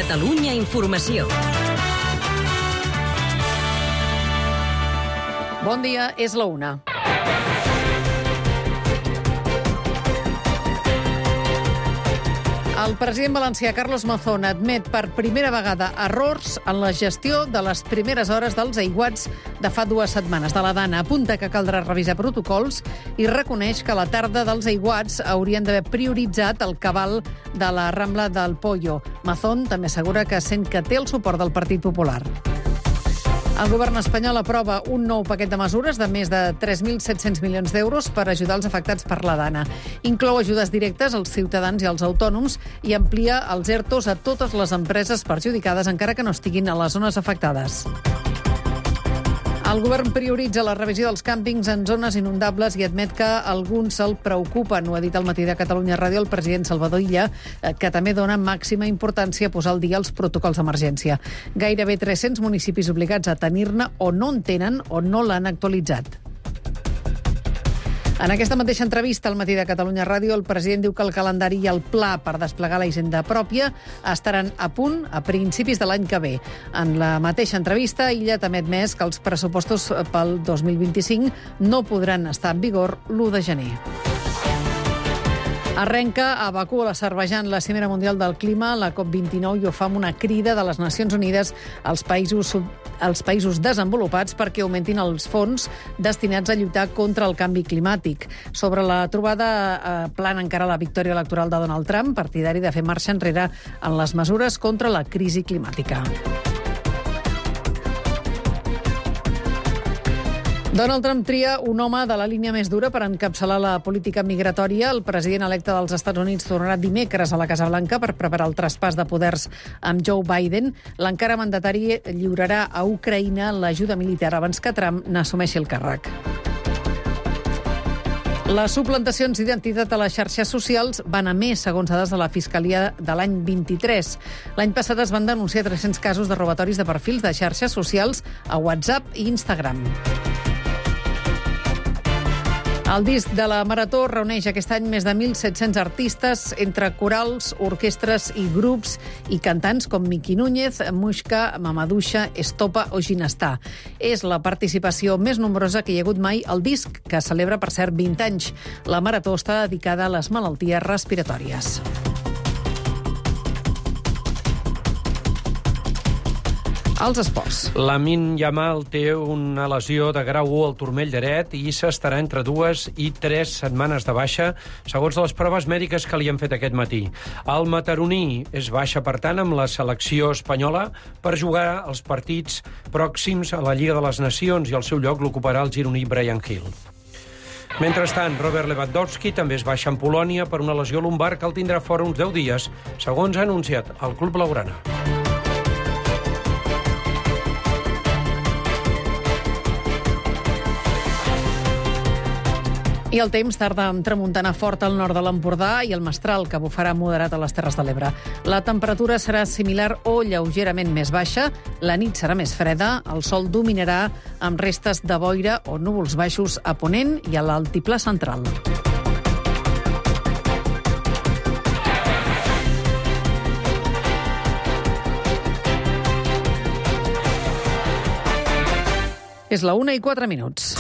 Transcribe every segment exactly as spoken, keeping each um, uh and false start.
Catalunya Informació. Bon dia, és la una. El president valencià Carlos Mazón admet per primera vegada errors en la gestió de les primeres hores dels aiguats de fa dues setmanes. De la Dana apunta que caldrà revisar protocols i reconeix que a la tarda dels aiguats haurien d'haver prioritzat el cabal de la Rambla del Pollo. Mazón també assegura que sent que té el suport del Partit Popular. El govern espanyol aprova un nou paquet de mesures de més de tres mil set-cents milions d'euros per ajudar els afectats per la Dana. Inclou ajudes directes als ciutadans i als autònoms i amplia els ERTOs a totes les empreses perjudicades, encara que no estiguin a les zones afectades. El govern prioritza la revisió dels càmpings en zones inundables i admet que alguns se'l preocupen. Ho ha dit al Matí de Catalunya Ràdio el president Salvador Illa, que també dona màxima importància a posar al dia els protocols d'emergència. Gairebé tres-cents municipis obligats a tenir-ne o no en tenen o no l'han actualitzat. En aquesta mateixa entrevista al Matí de Catalunya Ràdio, el president diu que el calendari i el pla per desplegar la hisenda pròpia estaran a punt a principis de l'any que ve. En la mateixa entrevista, Illa també ha admès que els pressupostos pel dos mil vint-i-cinc no podran estar en vigor l'u de gener. Arrenca a Bakú, a l'Azerbaidjan, la Cimera Mundial del Clima, la COP vint-i-nou, i ho fa amb una crida de les Nacions Unides als països, als països desenvolupats perquè augmentin els fons destinats a lluitar contra el canvi climàtic. Sobre la trobada eh, plana encara la victòria electoral de Donald Trump, partidari de fer marxa enrere en les mesures contra la crisi climàtica. Donald Trump tria un home de la línia més dura per encapçalar la política migratòria. El president electe dels Estats Units tornarà dimecres a la Casa Blanca per preparar el traspàs de poders amb Joe Biden. L'encara mandatari lliurarà a Ucraïna l'ajuda militar abans que Trump n'assumeixi el càrrec. Les suplantacions d'identitat a les xarxes socials van a més, segons dades de la Fiscalia de l'any vint-i-tres. L'any passat es van denunciar tres-cents casos de robatoris de perfils de xarxes socials a WhatsApp i Instagram. El disc de la Marató reuneix aquest any més de mil set-cents artistes, entre corals, orquestres i grups, i cantants com Miki Núñez, Muixca, Mamadouxa, Estopa o Ginestà. És la participació més nombrosa que hi ha hagut mai al disc, que celebra, per cert, vint anys. La Marató està dedicada a les malalties respiratòries. Els esports. Lamine Yamal té una lesió de grau u al turmell dret i s'estarà entre dues i tres setmanes de baixa, segons les proves mèdiques que li han fet aquest matí. El mataroní és baixa, per tant, amb la selecció espanyola per jugar els partits pròxims a la Lliga de les Nacions, i el seu lloc l'ocuparà el gironí Bryan Gil. Mentrestant, Robert Lewandowski també es baixa en Polònia per una lesió lumbar que el tindrà fora uns deu dies, segons ha anunciat el club blaugrana. I el temps tarda amb tramuntana forta al nord de l'Empordà i el mestral, que bufarà moderat a les Terres de l'Ebre. La temperatura serà similar o lleugerament més baixa, la nit serà més freda, el sol dominarà amb restes de boira o núvols baixos a ponent i a l'altiplà central. És la una i quatre minuts.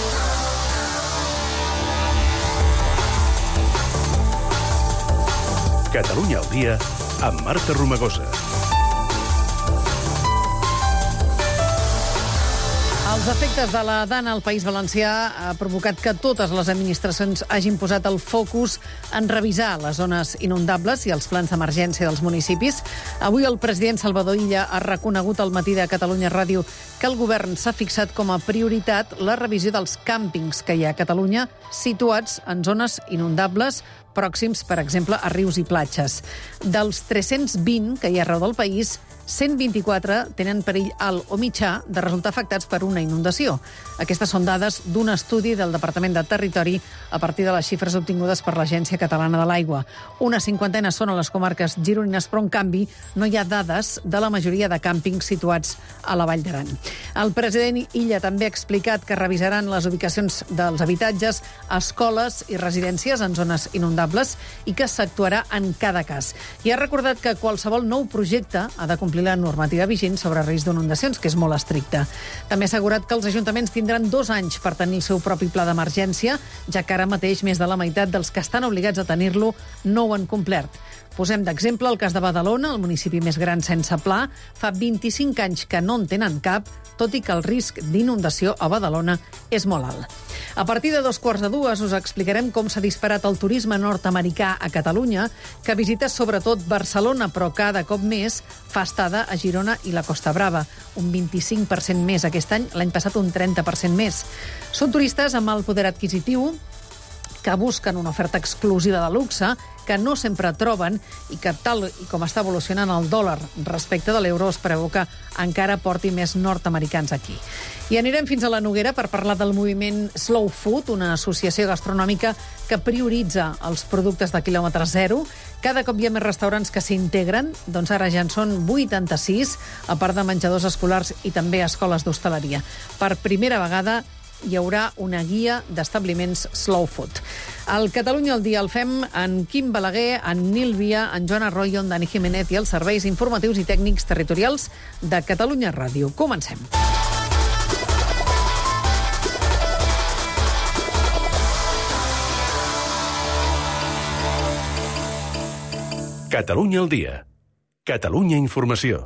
Catalunya al dia, amb Marta Romagosa. Els efectes de la Dana al País Valencià ha provocat que totes les administracions hagin posat el focus en revisar les zones inundables i els plans d'emergència dels municipis. Avui el president Salvador Illa ha reconegut al Matí de Catalunya Ràdio que el govern s'ha fixat com a prioritat la revisió dels càmpings que hi ha a Catalunya situats en zones inundables pròxims, per exemple, a rius i platges. Dels tres-cents vint que hi ha arreu del país, cent vint-i-quatre tenen perill alt o mitjà de resultar afectats per una inundació. Aquestes són dades d'un estudi del Departament de Territori a partir de les xifres obtingudes per l'Agència Catalana de l'Aigua. Una cinquantena són a les comarques gironines, però, en canvi, no hi ha dades de la majoria de càmpings situats a la Vall d'Aran. El president Illa també ha explicat que revisaran les ubicacions dels habitatges, escoles i residències en zones inundables i que s'actuarà en cada cas. I ha recordat que qualsevol nou projecte ha de complir la normativa vigent sobre risc d'inundacions, que és molt estricta. També ha assegurat que els ajuntaments tindran dos anys per tenir el seu propi pla d'emergència, ja que ara mateix més de la meitat dels que estan obligats a tenir-lo no ho han complert. Posem d'exemple el cas de Badalona, el municipi més gran sense pla. Fa vint-i-cinc anys que no en tenen cap, tot i que el risc d'inundació a Badalona és molt alt. A partir de dos quarts de dues us explicarem com s'ha disparat el turisme nord-americà a Catalunya, que visita sobretot Barcelona, però cada cop més fa estada a Girona i la Costa Brava. Un vint-i-cinc per cent més aquest any, l'any passat un trenta per cent més. Són turistes amb el poder adquisitiu que busquen una oferta exclusiva de luxe, que no sempre troben i que, tal i com està evolucionant el dòlar respecte de l'euro, es preveu que encara porti més nord-americans aquí. I anirem fins a la Noguera per parlar del moviment Slow Food, una associació gastronòmica que prioritza els productes de quilòmetre zero. Cada cop hi ha més restaurants que s'integren, doncs ara ja en són vuitanta-sis, a part de menjadors escolars i també escoles d'hostaleria. Per primera vegada hi haurà una guia d'establiments Slow Food. El Catalunya al dia el fem en Quim Balaguer, en Nil Via, en Joan Arroyo, en Dani Jiménez i els serveis informatius i tècnics territorials de Catalunya Ràdio. Comencem. Catalunya al dia. Catalunya Informació.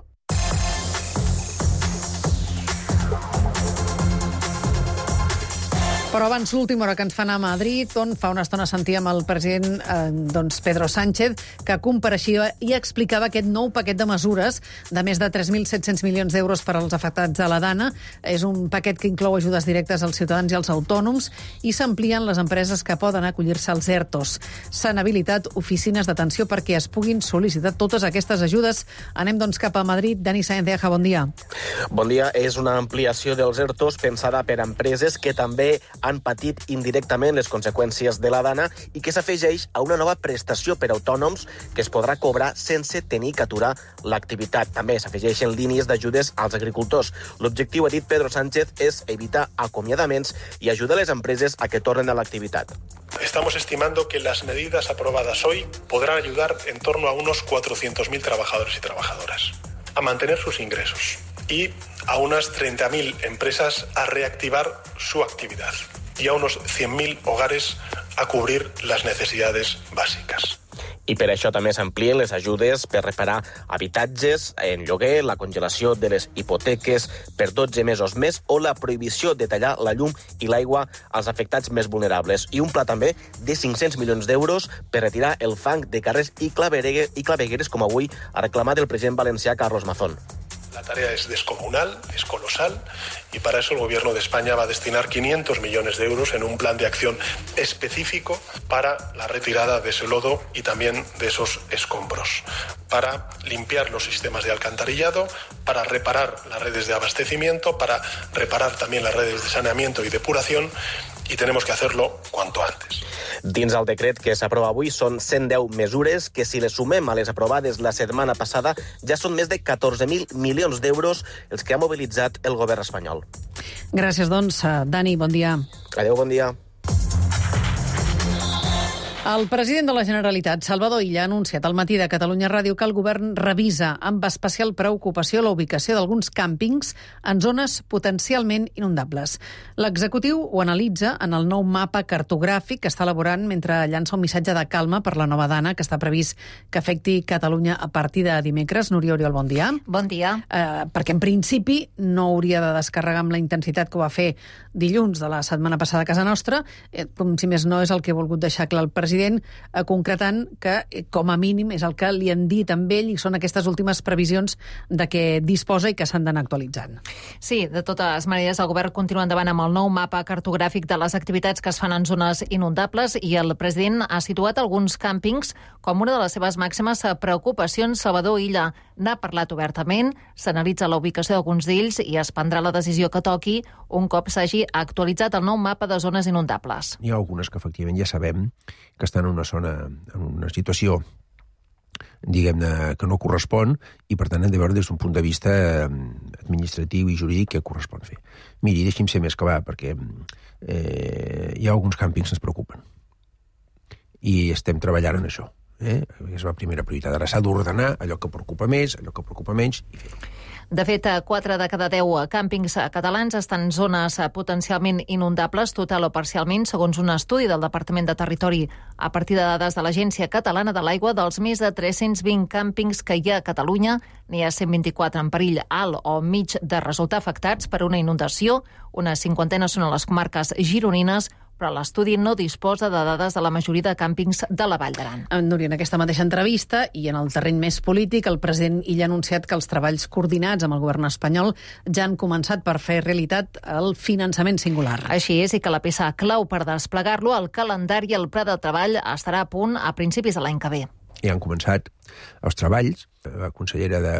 Però abans, l'última hora que ens fa anar a Madrid, on fa una estona sentíem el president eh, doncs Pedro Sánchez, que compareixia i explicava aquest nou paquet de mesures de més de tres mil set-cents milions d'euros per als afectats a la Dana. És un paquet que inclou ajudes directes als ciutadans i als autònoms i s'amplien les empreses que poden acollir-se als ERTOs. S'han habilitat oficines d'atenció perquè es puguin sol·licitar totes aquestes ajudes. Anem, doncs, cap a Madrid. Dani Sáenz de Aja, bon dia. Bon dia. És una ampliació dels ERTOs pensada per a empreses que també han patit indirectament les conseqüències de la Dana i que s'afegeix a una nova prestació per a autònoms que es podrà cobrar sense tenir que aturar l'activitat. També s'afegeixen línies d'ajudes als agricultors. L'objectiu, ha dit Pedro Sánchez, és evitar acomiadaments y ayudar a las empresas a que tornen a la actividad. Estamos estimando que las medidas aprobadas hoy podrán ayudar en torno a unos cuatrocientos mil trabajadores y trabajadoras a mantener sus ingresos y a unas treinta mil empresas a reactivar su actividad y a unos cien mil hogares a cubrir las necesidades básicas. I per això també s'amplien les ajudes per reparar habitatges en lloguer, la congelació de les hipoteques per dotze mesos més o la prohibició de tallar la llum i l'aigua als afectats més vulnerables. I un pla també de cinc-cents milions d'euros per retirar el fang de carrers i clavegueres, com avui ha reclamat el president valencià Carlos Mazón. La tarea es descomunal, es colosal, y para eso el Gobierno de España va a destinar quinientos millones de euros en un plan de acción específico para la retirada de ese lodo y también de esos escombros, para limpiar los sistemas de alcantarillado, para reparar las redes de abastecimiento, para reparar también las redes de saneamiento y depuración, y tenemos que hacerlo cuanto antes. Dins el decret que s'aprova avui són cent deu mesures que, si les sumem a les aprovades la setmana passada, ja són més de catorze mil milions d'euros els que ha mobilitzat el govern espanyol. Gràcies, doncs. Dani, bon dia. Adéu, bon dia. El president de la Generalitat, Salvador Illa, ha anunciat al matí de Catalunya Ràdio que el govern revisa amb especial preocupació la ubicació d'alguns càmpings en zones potencialment inundables. L'executiu ho analitza en el nou mapa cartogràfic que està elaborant mentre llança un missatge de calma per la nova Dana, que està previst que afecti Catalunya a partir de dimecres. Núria Oriol, bon dia. Bon dia. Eh, perquè en principi no hauria de descarregar amb la intensitat que ho va fer dilluns de la setmana passada a casa nostra, eh, com si més no és el que ha volgut deixar clar el president, eh, concretant que, eh, com a mínim, és el que li han dit amb ell i són aquestes últimes previsions de què disposa i que s'han d'anar actualitzant. Sí, de totes maneres, el govern continua endavant amb el nou mapa cartogràfic de les activitats que es fan en zones inundables i el president ha situat alguns càmpings com una de les seves màximes preocupacions. Salvador Illa n'ha parlat obertament, s'analitza la ubicació d'alguns d'ells i es prendrà la decisió que toqui un cop s'hagi actualitzat el nou mapa de zones inundables. Hi ha algunes que efectivament ja sabem que estan en una zona, en una situació diguem-ne, que no correspon, i per tant hem de veure des d'un punt de vista administratiu i jurídic què correspon fer. Miri, deixi'm ser més que va, perquè eh, hi ha alguns càmpings que ens preocupen. I estem treballant en això. Eh? És la primera prioritat. Ara s'ha d'ordenar allò que preocupa més, allò que preocupa menys, i fer-ho. De fet, quatre de cada deu càmpings catalans estan en zones potencialment inundables, total o parcialment, segons un estudi del Departament de Territori. A partir de dades de l'Agència Catalana de l'Aigua, dels més de tres-cents vint càmpings que hi ha a Catalunya, n'hi ha cent vint-i-quatre en perill alt o mig de resultar afectats per una inundació. Una cinquantena són a les comarques gironines, però l'estudi no disposa de dades de la majoria de càmpings de la Vall d'Aran. Núria, en aquesta mateixa entrevista, i en el terreny més polític, el president Illa ha anunciat que els treballs coordinats amb el govern espanyol ja han començat per fer realitat el finançament singular. Així és, i que la peça clau per desplegar-lo, el calendari i el pla de treball, estarà a punt a principis de l'any que ve. Ja han començat els treballs. La consellera de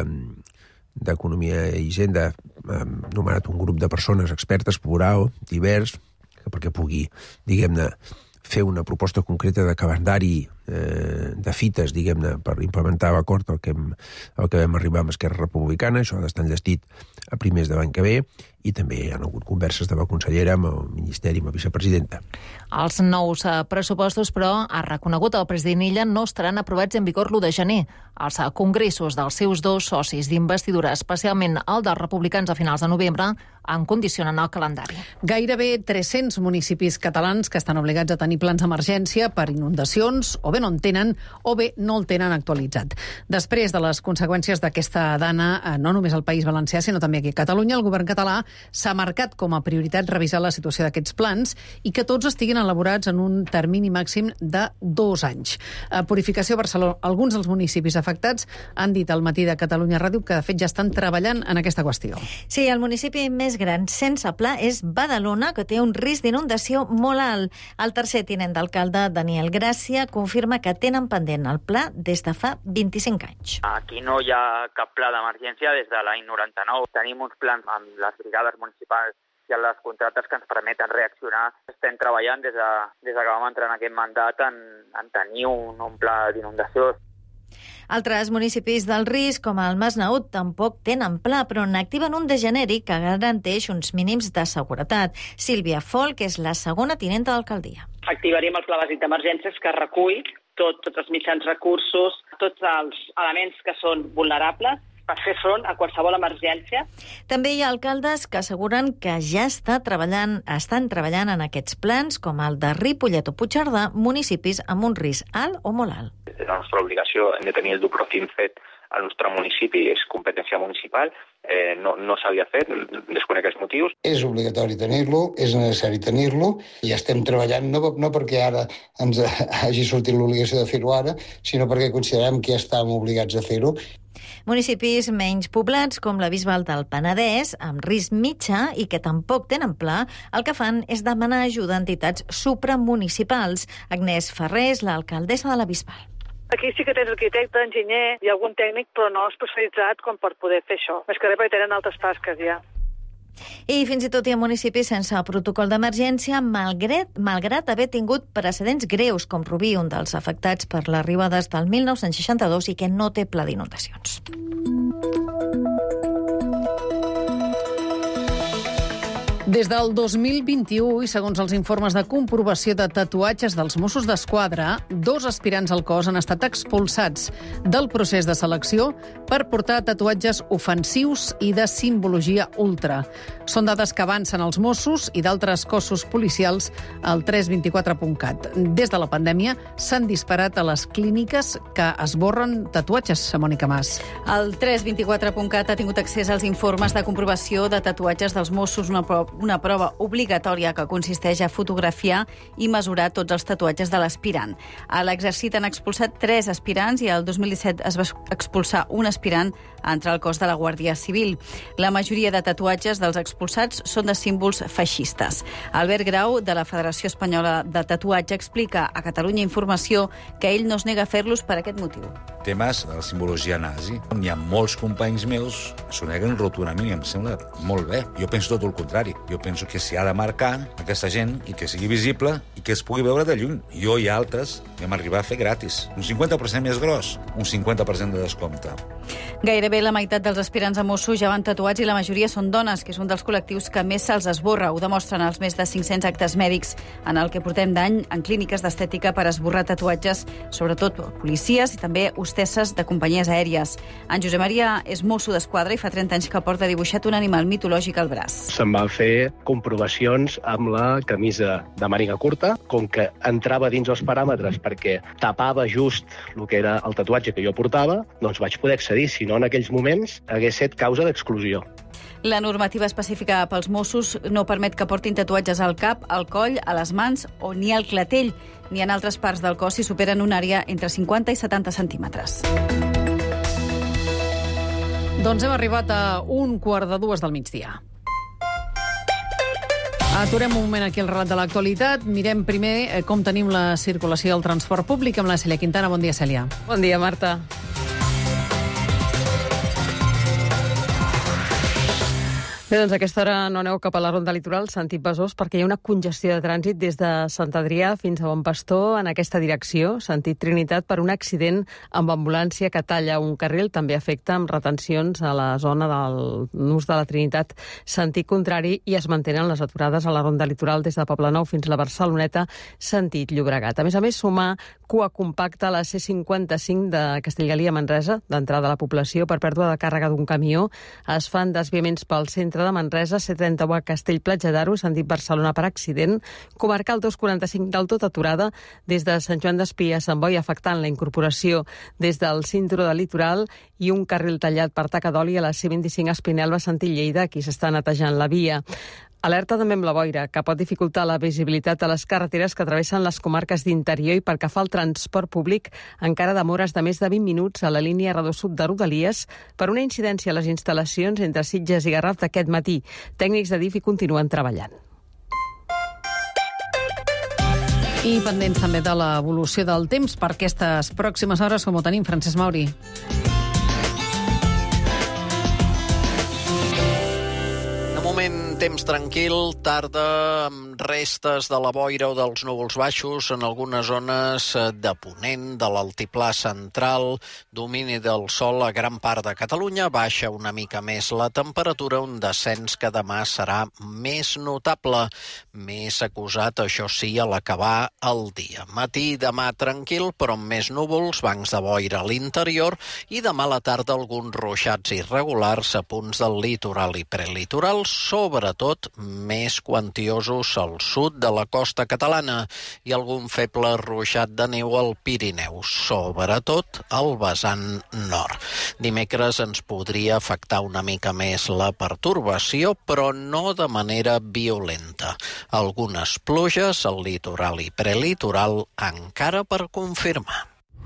d'Economia i Hisenda ha nomenat un grup de persones expertes, plural, divers, perquè pugui, diguem-ne, fer una proposta concreta de calendari, eh, de fites, diguem-ne, per implementar l'acord al que, hem, al que vam arribar amb Esquerra Republicana. Això ha d'estar enllestit a primers de l'any que ve, i també hi ha hagut converses de la consellera amb el Ministeri, amb la vicepresidenta. Els nous pressupostos, però, ha reconegut el president Illa, no estaran aprovats en vigor l'u de gener. Els congressos dels seus dos socis d'investidura, especialment el dels republicans a finals de novembre, en condicionen el calendari. Gairebé tres-cents municipis catalans que estan obligats a tenir plans d'emergència per inundacions, o bé no en tenen, o bé no el tenen actualitzat. Després de les conseqüències d'aquesta dana, no només al País Valencià, sinó també aquí a Catalunya, el govern català s'ha marcat com a prioritat revisar la situació d'aquests plans i que tots estiguin elaborats en un termini màxim de dos anys. A Purificació Barcelona, alguns dels municipis afectats han dit al matí de Catalunya Ràdio que de fet ja estan treballant en aquesta qüestió. Sí, el municipi més gran sense pla és Badalona, que té un risc d'inundació molt alt. El tercer tinent d'alcalde, Daniel Gràcia, confirma que tenen pendent el pla des de fa vint-i-cinc anys. Aquí no hi ha cap pla d'emergència des de l'any noranta-nou. Tenim uns plans amb les brigades municipals i amb les contractes que ens permeten reaccionar. Estem treballant des de, des de que vam entrar en aquest mandat en, en tenir un, un pla d'inundació. Altres municipis del risc, com el Masnaüt, tampoc tenen pla, però n'activen un de genèric que garanteix uns mínims de seguretat. Sílvia Folk és la segona tinenta d'alcaldia. Activaríem el pla bàsic d'emergències que recull tot, tots els mitjans recursos, tots els elements que són vulnerables per fer front a qualsevol emergència. També hi ha alcaldes que asseguren que ja està treballant, estan treballant en aquests plans, com el de Ripollet o Puigcerdà, municipis amb un risc alt o molt alt. La nostra obligació hem de tenir el Duprocin fet al nostre municipi, és competència municipal, eh, no, no s'havia fet, desconec els motius. És obligatori tenir-lo, és necessari tenir-lo, i estem treballant no, no perquè ara ens hagi sortit l'obligació de fer-ho ara, sinó perquè considerem que ja estàvem obligats a fer-ho. Municipis menys poblats, com la Bisbal del Penedès, amb risc mitjà i que tampoc tenen pla, el que fan és demanar ajuda a entitats supramunicipals. Agnès Ferrés, l'alcaldessa de la Bisbal. Aquí sí que tens arquitecte, enginyer i algun tècnic, però no especialitzat com per poder fer això. Més que res perquè tenen altres tasques ja. I fins i tot hi ha municipis sense protocol d'emergència, malgrat, malgrat haver tingut precedents greus, com Rubí, un dels afectats per les arribades del mil nou-cents seixanta-dos i que no té pla d'inundacions. Des del dos mil vint-i-u, i segons els informes de comprovació de tatuatges dels Mossos d'Esquadra, dos aspirants al cos han estat expulsats del procés de selecció per portar tatuatges ofensius i de simbologia ultra. Són dades que avancen els Mossos i d'altres cossos policials al tres vint quatre punt cat. Des de la pandèmia s'han disparat a les clíniques que esborren tatuatges, Mònica Mas. El tres vint quatre punt cat ha tingut accés als informes de comprovació de tatuatges dels Mossos, una prova una prova obligatòria que consisteix a fotografiar i mesurar tots els tatuatges de l'aspirant. A l'exercit han expulsat tres aspirants i el dos mil disset es va expulsar un aspirant a entrar al cos de la Guàrdia Civil. La majoria de tatuatges dels expulsats són de símbols feixistes. Albert Grau, de la Federació Espanyola de Tatuatge, explica a Catalunya Informació que ell no es nega a fer-los per aquest motiu. Temes de la simbologia nazi. Hi ha molts companys meus que s'ho neguen rotundament i em sembla molt bé. Jo penso tot el contrari. Jo penso que s'hi ha de marcar aquesta gent i que sigui visible i que es pugui veure de lluny. Jo i altres vam arribar a fer gratis. Un cinquanta per cent més gros, un cinquanta per cent de descompte. Gairebé la meitat dels aspirants a Mossos ja van tatuats i la majoria són dones, que és un dels col·lectius que més se'ls esborra. Ho demostren els més de cinc-cents actes mèdics en el que portem d'any en clíniques d'estètica per esborrar tatuatges, sobretot policies i també hostesses de companyies aèries. En Josep Maria és mosso d'esquadra i fa trenta anys que porta dibuixat un animal mitològic al braç. Se'n van fer comprovacions amb la camisa de màniga curta, com que entrava dins els paràmetres perquè tapava just el que era el tatuatge que jo portava, doncs vaig poder accedir, si no en aquells moments hagués set causa d'exclusió. La normativa específica pels Mossos no permet que portin tatuatges al cap, al coll, a les mans o ni al clatell, ni en altres parts del cos si superen una àrea entre cinquanta i setanta centímetres. Doncs hem arribat a un quart de dues del migdia. Aturem un moment aquí el relat de l'actualitat. Mirem primer com tenim la circulació del transport públic amb la Cèlia Quintana. Bon dia, Cèlia. Bon dia, Marta. Bé, doncs a aquesta hora no aneu cap a la Ronda Litoral, sentit Besòs, perquè hi ha una congestió de trànsit des de Sant Adrià fins a Bon Pastor en aquesta direcció, sentit Trinitat, per un accident amb ambulància que talla un carril. També afecta amb retencions a la zona del nus de la Trinitat, sentit contrari, i es mantenen les aturades a la Ronda Litoral des de Poblenou fins a la Barceloneta, sentit Llobregat. A més a més, sumar cua compacta a la C cinquanta-cinc de Castellgalí a Manresa, d'entrada a la població per pèrdua de càrrega d'un camió. Es fan desviaments pel centre de Manresa, C trenta-u a Castell-Platja d'Aro, sentit Barcelona per accident, comarcal dos quaranta-cinc del tot aturada des de Sant Joan d'Espí a Sant Boi, afectant la incorporació des del cinturó del litoral, i un carril tallat per taca d'oli a la C vint-i-cinc a Espinelva, sentit Lleida, aquí s'està netejant la via. Alerta també amb la boira, que pot dificultar la visibilitat de les carreteres que travessen les comarques d'interior, i pel que fa al transport públic, encara demores de més de vint minuts a la línia R dos Sud de Rodalies per una incidència a les instal·lacions entre Sitges i Garraf d'aquest matí. Tècnics de D I F hi continuen treballant. I pendents també de l'evolució del temps per aquestes pròximes hores, com ho tenim, Francesc Mauri. Temps tranquil, tarda amb restes de la boira o dels núvols baixos en algunes zones de ponent, de l'altiplà central, domini del sol a gran part de Catalunya, baixa una mica més la temperatura, un descens que demà serà més notable, més acusat, això sí, a l'acabar el dia. Matí demà tranquil, però amb més núvols, bancs de boira a l'interior, i demà a la tarda alguns ruixats irregulars a punts del litoral i prelitoral, sobre sobretot més quantiosos al sud de la costa catalana i algun feble ruixat de neu al Pirineu, sobretot al vessant nord. Dimecres ens podria afectar una mica més la pertorbació, però no de manera violenta. Algunes pluges al litoral i prelitoral encara per confirmar.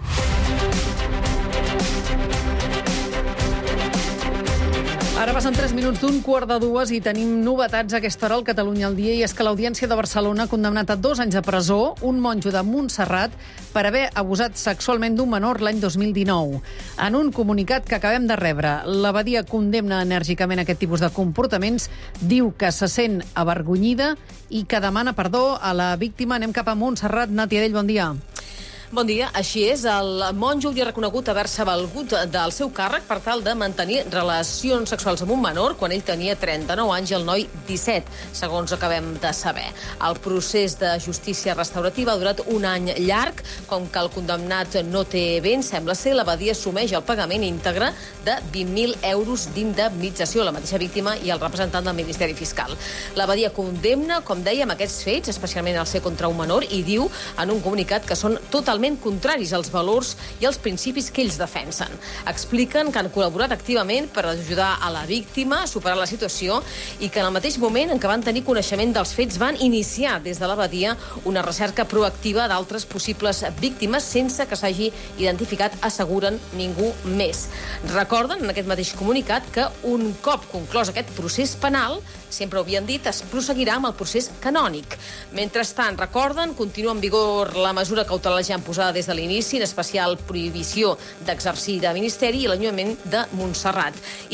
Ara passen tres minuts d'un quart de dues i tenim novetats a aquesta hora al Catalunya al dia, i és que l'Audiència de Barcelona ha condemnat a dos anys de presó un monjo de Montserrat per haver abusat sexualment d'un menor l'any dos mil dinou. En un comunicat que acabem de rebre, l'abadia condemna enèrgicament aquest tipus de comportaments, diu que se sent avergonyida i que demana perdó a la víctima. Anem cap a Montserrat. Nati Adell, bon dia. Bon dia. Així és, el monjo hauria reconegut haver-se valgut del seu càrrec per tal de mantenir relacions sexuals amb un menor quan ell tenia trenta-nou anys i el noi disset, segons acabem de saber. El procés de justícia restaurativa ha durat un any llarg. Com que el condemnat no té béns, sembla ser, l'abadia assumeix el pagament íntegre de vint mil euros d'indemnització a la mateixa víctima i al representant del Ministeri Fiscal. L'abadia condemna, com dèiem, aquests fets, especialment el ser contra un menor, i diu en un comunicat que són totalment contraris als valors i als principis que ells defensen. Expliquen que han col·laborat activament per ajudar a la víctima a superar la situació i que en el mateix moment en què van tenir coneixement dels fets van iniciar des de l'abadia una recerca proactiva d'altres possibles víctimes sense que s'hagi identificat, asseguren, ningú més. Recorden en aquest mateix comunicat que un cop conclòs aquest procés penal, sempre ho havien dit, es prosseguirà amb el procés canònic. Mentrestant, recorden, continua en vigor la mesura cautelar ja posada des de l'inici, en especial prohibició d'exercir de ministeri i l'allunyament de Montserrat. I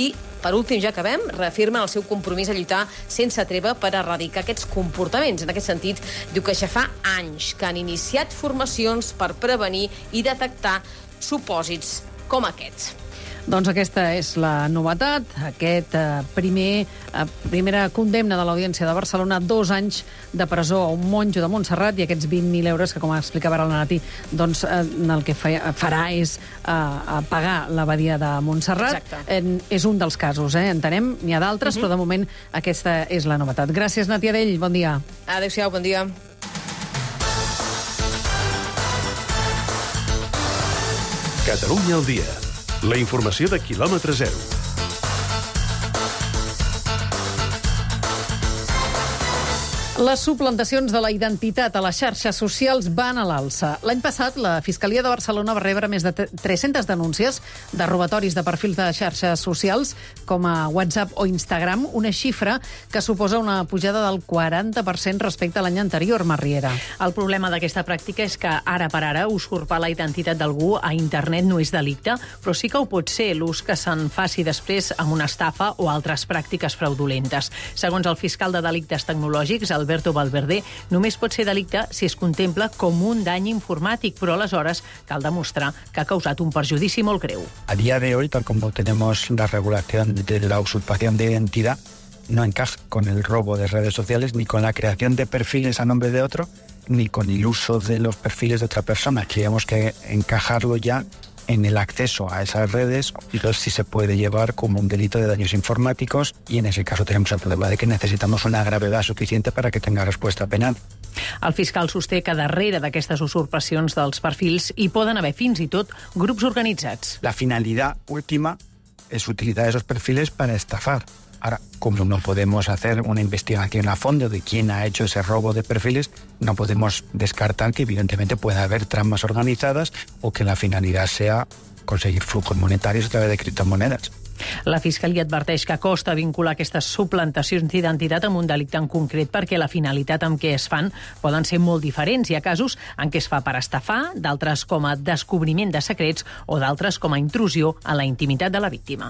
Per últim, ja acabem, reafirmen el seu compromís a lluitar sense treva per erradicar aquests comportaments. En aquest sentit, diu que ja fa anys que han iniciat formacions per prevenir i detectar supòsits com aquests. Doncs aquesta és la novetat, aquest eh, primer, eh, primera condemna de l'Audiència de Barcelona, dos anys de presó a un monjo de Montserrat i aquests vint mil euros que, com explicava ara el Nati, doncs eh, el que fa, farà és eh, pagar l'abadia de Montserrat. Eh, és un dels casos, eh, entenem, n'hi ha d'altres, uh-huh. però de moment aquesta és la novetat. Gràcies, Nati Adell, bon dia. Adéu-siau, bon dia. Catalunya al dia. La informació de quilòmetre zero. Les suplantacions de la identitat a les xarxes socials van a l'alça. L'any passat, la Fiscalia de Barcelona va rebre més de tres-centes denúncies de robatoris de perfils de xarxes socials com a WhatsApp o Instagram, una xifra que suposa una pujada del quaranta per cent respecte a l'any anterior, Marriera. El problema d'aquesta pràctica és que ara per ara usurpar la identitat d'algú a internet no és delicte, però sí que ho pot ser l'ús que se'n faci després amb una estafa o altres pràctiques fraudulentes. Segons el fiscal de delictes tecnològics, el Alberto Valverde, només pot ser delicte si es contempla com un dany informàtic, però aleshores cal demostrar que ha causat un perjudici molt greu. A día de hoy, tal como tenemos la regulación de la usurpación de identidad, no encaja con el robo de redes sociales, ni con la creación de perfiles a nombre de otro, ni con el uso de los perfiles de otra persona. Creemos que encajarlo ya en el acceso a esas redes, y entonces sí se puede llevar como un delito de daños informáticos, y en ese caso tenemos el problema de que necesitamos una gravedad suficiente para que tenga respuesta penal. El fiscal sosté que darrere d'aquestes usurpacions dels perfils hi poden haver fins i tot grups organitzats. La finalidad última es utilizar esos perfiles para estafar. Ahora, como no podemos hacer una investigación a fondo de quién ha hecho ese robo de perfiles, no podemos descartar que evidentemente pueda haber tramas organizadas o que la finalidad sea conseguir flujos monetarios a través de criptomonedas. La Fiscalia adverteix que costa vincular aquestes suplantacions d'identitat amb un delicte en concret perquè la finalitat amb què es fan poden ser molt diferents. Hi ha casos en què es fa per estafar, d'altres com a descobriment de secrets o d'altres com a intrusió a la intimitat de la víctima.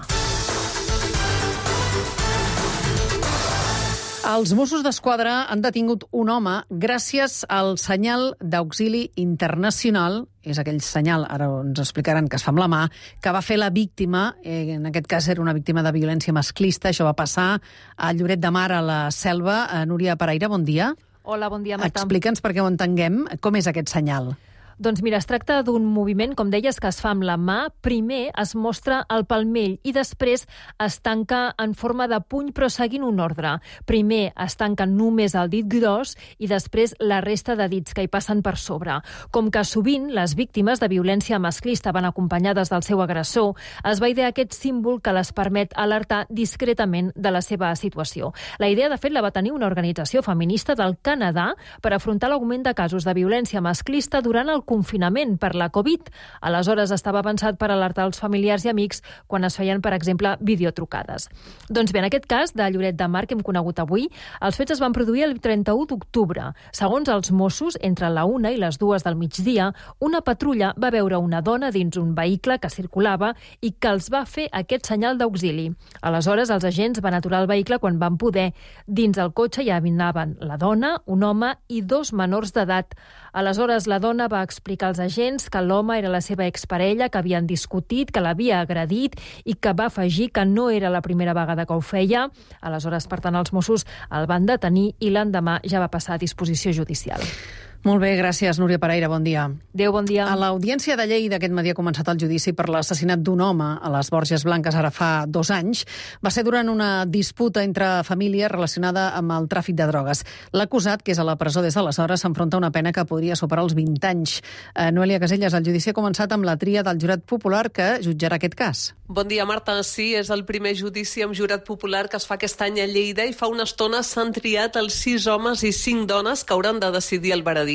Els Mossos d'Esquadra han detingut un home gràcies al senyal d'auxili internacional, és aquell senyal, ara ens explicaran que es fa amb la mà, que va fer la víctima, eh, en aquest cas era una víctima de violència masclista, això va passar a Lloret de Mar, a la Selva. Eh, Núria Paraire, bon dia. Hola, bon dia, Marta. Explica'ns perquè ho entenguem, com és aquest senyal. Doncs mira, es tracta d'un moviment, com deies, que es fa amb la mà. Primer es mostra el palmell i després es tanca en forma de puny, però seguint un ordre. Primer es tanca només el dit gros i després la resta de dits que hi passen per sobre. Com que sovint les víctimes de violència masclista van acompanyades del seu agressor, es va idear aquest símbol que les permet alertar discretament de la seva situació. La idea, de fet, la va tenir una organització feminista del Canadà per afrontar l'augment de casos de violència masclista durant el confinament per la Covid. Aleshores estava pensat per alertar els familiars i amics quan es feien, per exemple, videotrucades. Doncs bé, en aquest cas de Lloret de Mar que hem conegut avui, els fets es van produir el trenta-u d'octubre. Segons els Mossos, entre la una i les dues del migdia, una patrulla va veure una dona dins un vehicle que circulava i que els va fer aquest senyal d'auxili. Aleshores, els agents van aturar el vehicle quan van poder. Dins el cotxe hi anaven la dona, un home i dos menors d'edat. Aleshores, la dona va explicar als agents que l'home era la seva exparella, que havien discutit, que l'havia agredit i que va afegir que no era la primera vegada que ho feia. Aleshores, per tant, els Mossos el van detenir i l'endemà ja va passar a disposició judicial. Molt bé, gràcies, Núria Paraire, bon dia. Adéu, bon dia. A l'Audiència de Lleida aquest matí ha començat el judici per l'assassinat d'un home a les Borges Blanques ara fa dos anys. Va ser durant una disputa entre famílies relacionada amb el tràfic de drogues. L'acusat, que és a la presó des d'aleshores, s'enfronta a una pena que podria superar els vint anys. Eh, Noelia Casellas, el judici ha començat amb la tria del jurat popular que jutjarà aquest cas. Bon dia, Marta. Sí, és el primer judici amb jurat popular que es fa aquest any a Lleida i fa una estona s'han triat els sis homes i cinc dones que hauran de decidir el veredicte.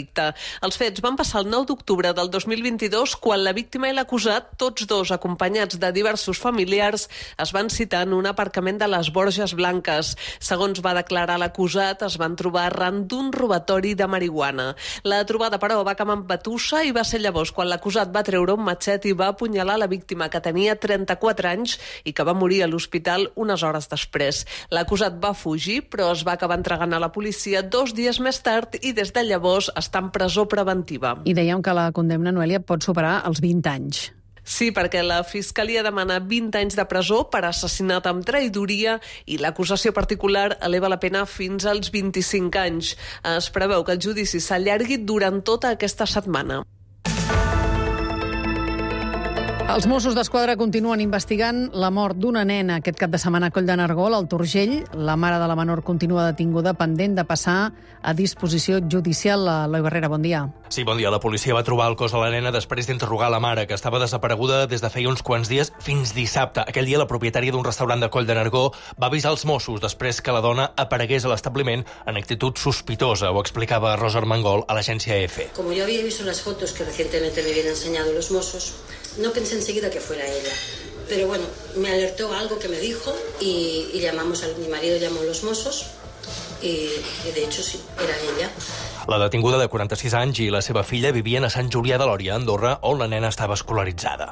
delicte. Els fets van passar el nou d'octubre del dos mil vint-i-dos, quan la víctima i l'acusat, tots dos acompanyats de diversos familiars, es van citar en un aparcament de les Borges Blanques. Segons va declarar l'acusat, es van trobar arran d'un robatori de marihuana. La trobada, però, va acabar amb batussa i va ser llavors quan l'acusat va treure un matxet i va apunyalar la víctima, que tenia trenta-quatre anys i que va morir a l'hospital unes hores després. L'acusat va fugir, però es va acabar entregant a la policia dos dies més tard i des de llavors està en presó preventiva. I dèiem que la condemna, Noelia, pot superar els vint anys. Sí, perquè la Fiscalia demana vint anys de presó per assassinat amb traïdoria i l'acusació particular eleva la pena fins als vint-i-cinc anys. Es preveu que el judici s'allargui durant tota aquesta setmana. Els Mossos d'Esquadra continuen investigant la mort d'una nena aquest cap de setmana a Coll de Nargó, al Turgell. La mare de la menor continua detinguda, pendent de passar a disposició judicial. Eloi Barrera, bon dia. Sí, bon dia. La policia va trobar el cos de la nena després d'interrogar la mare, que estava desapareguda des de feia uns quants dies fins dissabte. Aquell dia la propietària d'un restaurant de Coll de Nargó va avisar els Mossos després que la dona aparegués a l'establiment en actitud sospitosa. Ho explicava Rosa Armengol a l'agència E F E. Como yo había visto las fotos que recientemente me habían enseñado los Mossos, no pensé enseguida que fuera ella. Pero bueno, me alertó algo que me dijo y, y llamamos a mi marido, llamó a los Mossos y, y de hecho sí, era ella. La detinguda de quaranta-sis anys i la seva filla vivien a Sant Julià de Lòria, Andorra, on la nena estava escolaritzada.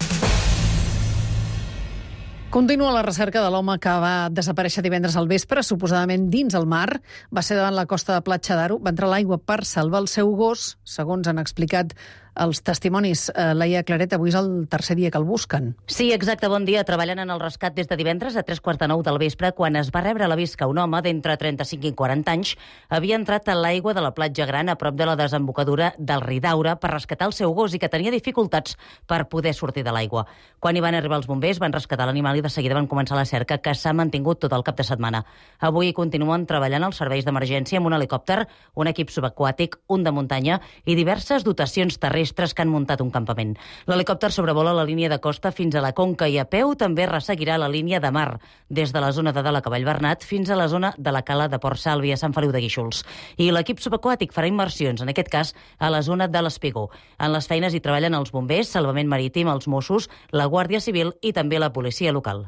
Continua la recerca de l'home que va desaparèixer divendres al vespre, suposadament dins el mar. Va ser davant la costa de Platja d'Aro, va entrar a l'aigua per salvar el seu gos, segons han explicat els testimonis. Eh, Laia Claret, avui és el tercer dia que el busquen. Sí, exacte, bon dia. Treballen en el rescat des de divendres a tres quarts de nou del vespre, quan es va rebre l'avís que un home d'entre trenta-cinc i quaranta anys havia entrat a l'aigua de la platja Gran a prop de la desembocadura del Ridaura per rescatar el seu gos i que tenia dificultats per poder sortir de l'aigua. Quan hi van arribar els bombers, van rescatar l'animal i de seguida van començar la cerca, que s'ha mantingut tot el cap de setmana. Avui continuen treballant els serveis d'emergència amb un helicòpter, un equip subaquàtic, un de muntanya i diverses dotacions terrestres que han muntat un campament. L'helicòpter sobrevola la línia de costa fins a la Conca i a peu també resseguirà la línia de mar, des de la zona de Dalt a Cavall Bernat fins a la zona de la Cala de Port Sàlvia a Sant Feliu de Guíxols. I l'equip subaquàtic farà immersions, en aquest cas, a la zona de l'Espigó. En les feines hi treballen els bombers, Salvament Marítim, els Mossos, la Guàrdia Civil i també la policia local.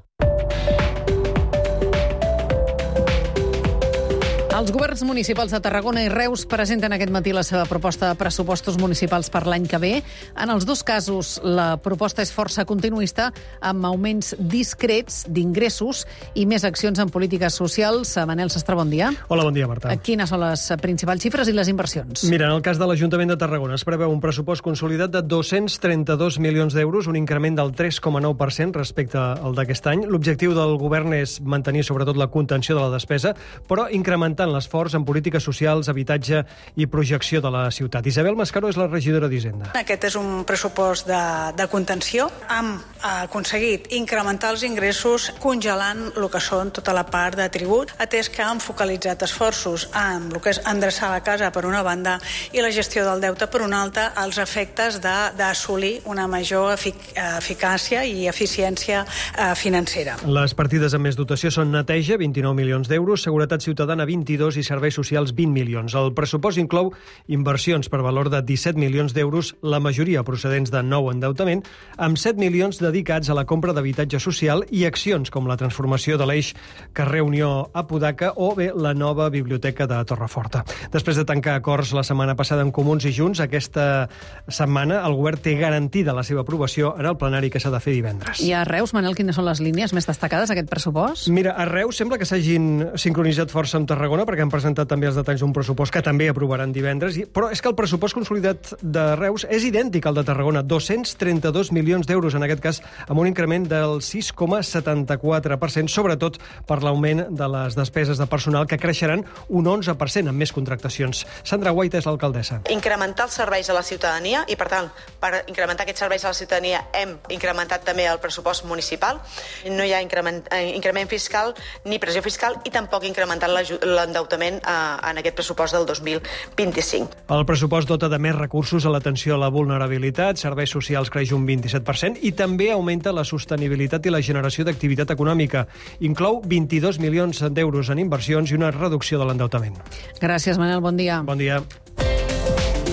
Els governs municipals de Tarragona i Reus presenten aquest matí la seva proposta de pressupostos municipals per l'any que ve. En els dos casos, la proposta és força continuista, amb augments discrets d'ingressos i més accions en polítiques socials. Manel Sastre, bon dia. Hola, bon dia, Marta. Quines són les principals xifres i les inversions? Mira, en el cas de l'Ajuntament de Tarragona es preveu un pressupost consolidat de dos-cents trenta-dos milions d'euros, un increment del tres coma nou per cent respecte al d'aquest any. L'objectiu del govern és mantenir sobretot la contenció de la despesa, però incrementar l'esforç en polítiques socials, habitatge i projecció de la ciutat. Isabel Mascaró és la regidora d'Hisenda. Aquest és un pressupost de, de contenció. Hem aconseguit incrementar els ingressos congelant el que són tota la part de tribut, atès que hem focalitzat esforços en el que és endreçar la casa per una banda i la gestió del deute per una altra, als efectes d'assolir una major efic eficàcia i eficiència eh, financera. Les partides amb més dotació són neteja, vint-i-nou milions d'euros, seguretat ciutadana, vint-i-dos i serveis socials, vint milions. El pressupost inclou inversions per valor de disset milions d'euros, la majoria procedents de nou endeutament, amb set milions dedicats a la compra d'habitatge social i accions com la transformació de l'eix carrer Unió a Podaca o bé la nova biblioteca de Torreforta. Després de tancar acords la setmana passada amb Comuns i Junts, aquesta setmana el govern té garantida la seva aprovació en el plenari que s'ha de fer divendres. I a Reus, Manel, quines són les línies més destacades d'aquest pressupost? Mira, a Reus sembla que s'hagin sincronitzat força amb Tarragona, perquè han presentat també els detalls d'un pressupost que també aprovaran divendres, però és que el pressupost consolidat de Reus és idèntic al de Tarragona, dos-cents trenta-dos milions d'euros, en aquest cas amb un increment del sis coma setanta-quatre per cent, sobretot per l'augment de les despeses de personal, que creixeran un onze per cent amb més contractacions. Sandra Guaita és l'alcaldessa. Incrementar els serveis a la ciutadania i, per tant, per incrementar aquests serveis a la ciutadania hem incrementat també el pressupost municipal. No hi ha increment, increment fiscal ni pressió fiscal i tampoc incrementant l'endeutament en aquest pressupost del dos mil vint-i-cinc. El pressupost dota de més recursos a l'atenció a la vulnerabilitat, serveis socials creix un vint-i-set per cent i també augmenta la sostenibilitat i la generació d'activitat econòmica. Inclou vint-i-dos milions d'euros en inversions i una reducció de l'endeutament. Gràcies, Manel. Bon dia. Bon dia.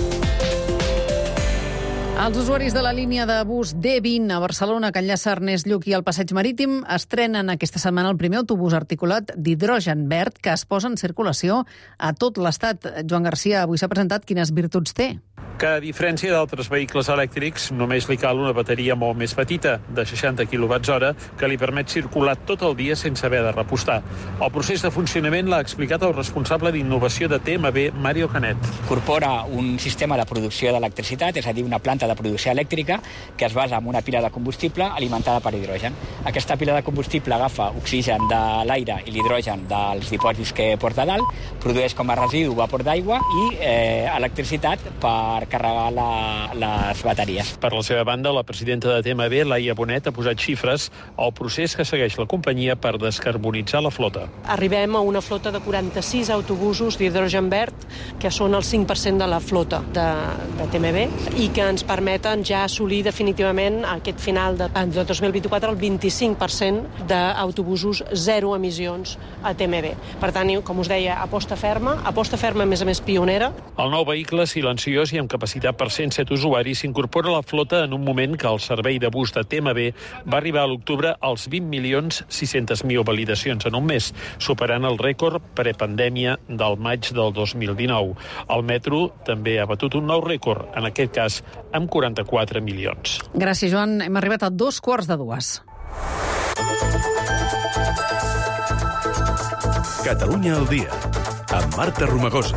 Els usuaris de la línia de bus D vint a Barcelona, que enllaça Ernest Lluch i el Passeig Marítim, estrenen aquesta setmana el primer autobús articulat d'hidrogen verd que es posa en circulació a tot l'Estat. Joan Garcia, avui s'ha presentat. Quines virtuts té? Que, a diferència d'altres vehicles elèctrics, només li cal una bateria molt més petita, de seixanta quilowatts hora, que li permet circular tot el dia sense haver de repostar. El procés de funcionament l'ha explicat el responsable d'innovació de T M B, Mario Canet. Incorpora un sistema de producció d'electricitat, és a dir, una planta de producció elèctrica que es basa en una pila de combustible alimentada per hidrogen. Aquesta pila de combustible agafa oxigen de l'aire i l'hidrogen dels dipòsits que porta dalt, produeix com a residu vapor d'aigua i eh, electricitat per carregar la, les bateries. Per la seva banda, la presidenta de T M B, Laia Bonet, ha posat xifres al procés que segueix la companyia per descarbonitzar la flota. Arribem a una flota de quaranta-sis autobusos d'hidrogen verd, que són el cinc per cent de la flota de, de T M B i que ens permeten ja assolir definitivament a aquest final de, de dos mil vint-i-quatre el vint-i-cinc per cent d'autobusos zero emissions a T M B. Per tant, com us deia, aposta ferma, aposta ferma a més a més pionera. El nou vehicle silenciós i amb capacitat per cent set usuaris s'incorpora a la flota en un moment que el servei de bus de T M B va arribar a l'octubre als vint milions sis-cents mil validacions en un mes, superant el rècord prepandèmia del maig del dos mil dinou. El metro també ha batut un nou rècord, en aquest cas amb quaranta-quatre milions. Gràcies, Joan. Hem arribat a dos quarts de dues. Catalunya al dia, amb Marta Romagosa.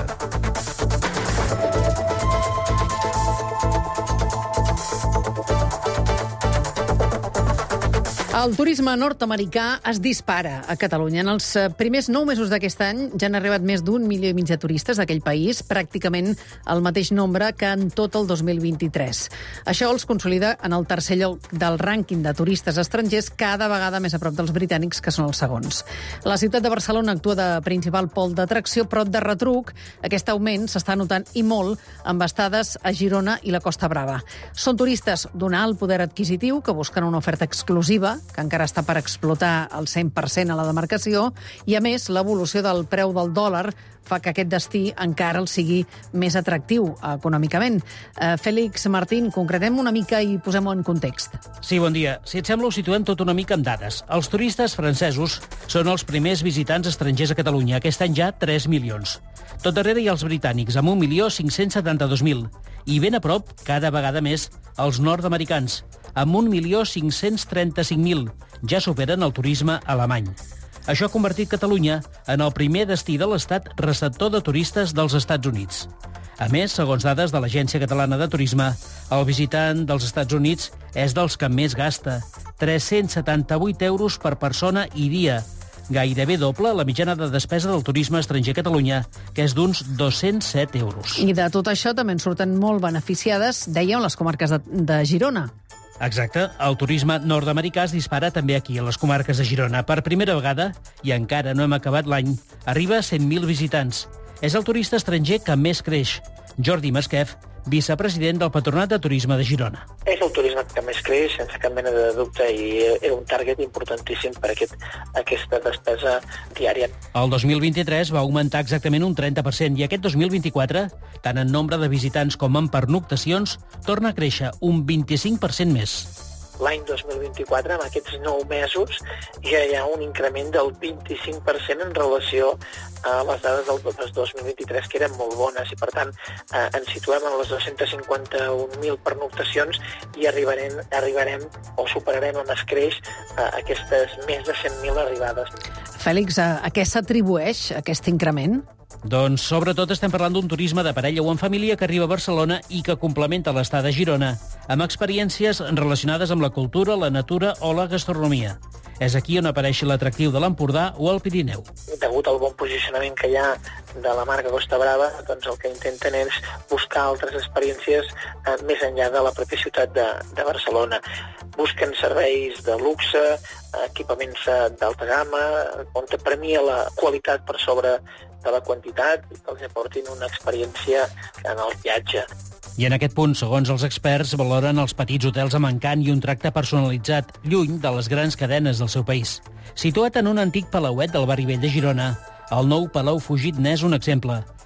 El turisme nord-americà es dispara a Catalunya. En els primers nou mesos d'aquest any ja han arribat més d'un milió i mig de turistes d'aquell país, pràcticament el mateix nombre que en tot el dos mil vint-i-tres. Això els consolida en el tercer lloc del rànquing de turistes estrangers, cada vegada més a prop dels britànics, que són els segons. La ciutat de Barcelona actua de principal pol d'atracció, però de retruc aquest augment s'està notant i molt amb estades a Girona i la Costa Brava. Són turistes d'un alt poder adquisitiu que busquen una oferta exclusiva, que encara està per explotar al cent per cent a la demarcació, i a més l'evolució del preu del dòlar fa que aquest destí encara el sigui més atractiu econòmicament. Eh, Fèlix Martín, concretem una mica i posem-ho en context. Sí, bon dia. Si et sembla, ho situem tot una mica amb dades. Els turistes francesos són els primers visitants estrangers a Catalunya. Aquest any ja tres milions. Tot darrere hi ha els britànics, amb un milió cinc-cents setanta-dos mil. I ben a prop, cada vegada més, els nord-americans, amb un milió cinc-cents trenta-cinc mil. Ja superen el turisme alemany. Això ha convertit Catalunya en el primer destí de l'Estat receptor de turistes dels Estats Units. A més, segons dades de l'Agència Catalana de Turisme, el visitant dels Estats Units és dels que més gasta, tres-cents setanta-vuit euros per persona i dia, gairebé doble la mitjana de despesa del turisme estranger a Catalunya, que és d'uns dos-cents set euros. I de tot això també en surten molt beneficiades, dèiem, les comarques de, de Girona. Exacte. El turisme nord-americà es dispara també aquí, a les comarques de Girona. Per primera vegada, i encara no hem acabat l'any, arriba a cent mil visitants. És el turista estranger que més creix. Jordi Masquef, vicepresident del Patronat de Turisme de Girona. És el turisme que més creix, sense cap mena de dubte, i era un target importantíssim per aquest, aquesta despesa diària. El dos mil vint-i-tres va augmentar exactament un trenta per cent i aquest dos mil vint-i-quatre, tant en nombre de visitants com en pernoctacions, torna a créixer un vint-i-cinc per cent més. L'any dos mil vint-i-quatre, en aquests nou mesos, ja hi ha un increment del vint-i-cinc per cent en relació a les dades del dos mil vint-i-tres, que eren molt bones, i per tant eh, ens situem en les dos-cents cinquanta-un mil pernoctacions i arribarem, arribarem o superarem amb escreix eh, aquestes més de cent mil arribades. Fèlix, a, a què s'atribueix aquest increment? Doncs sobretot estem parlant d'un turisme de parella o en família que arriba a Barcelona i que complementa l'estada a Girona, amb experiències relacionades amb la cultura, la natura o la gastronomia. És aquí on apareix l'atractiu de l'Empordà o el Pirineu. Degut al bon posicionament que hi ha de la marca Costa Brava, doncs el que intenten és buscar altres experiències eh, més enllà de la pròpia ciutat de, de Barcelona. Busquen serveis de luxe, equipaments d'alta gamma, on premia la qualitat per sobre de la quantitat i que els aportin una experiència en el viatge. I en aquest punt, segons els experts, valoren els petits hotels amb encant i un tracte personalitzat, lluny de les grans cadenes del seu país. Situat en un antic palauet del barri vell de Girona, el nou Palau Fugit n'és un exemple.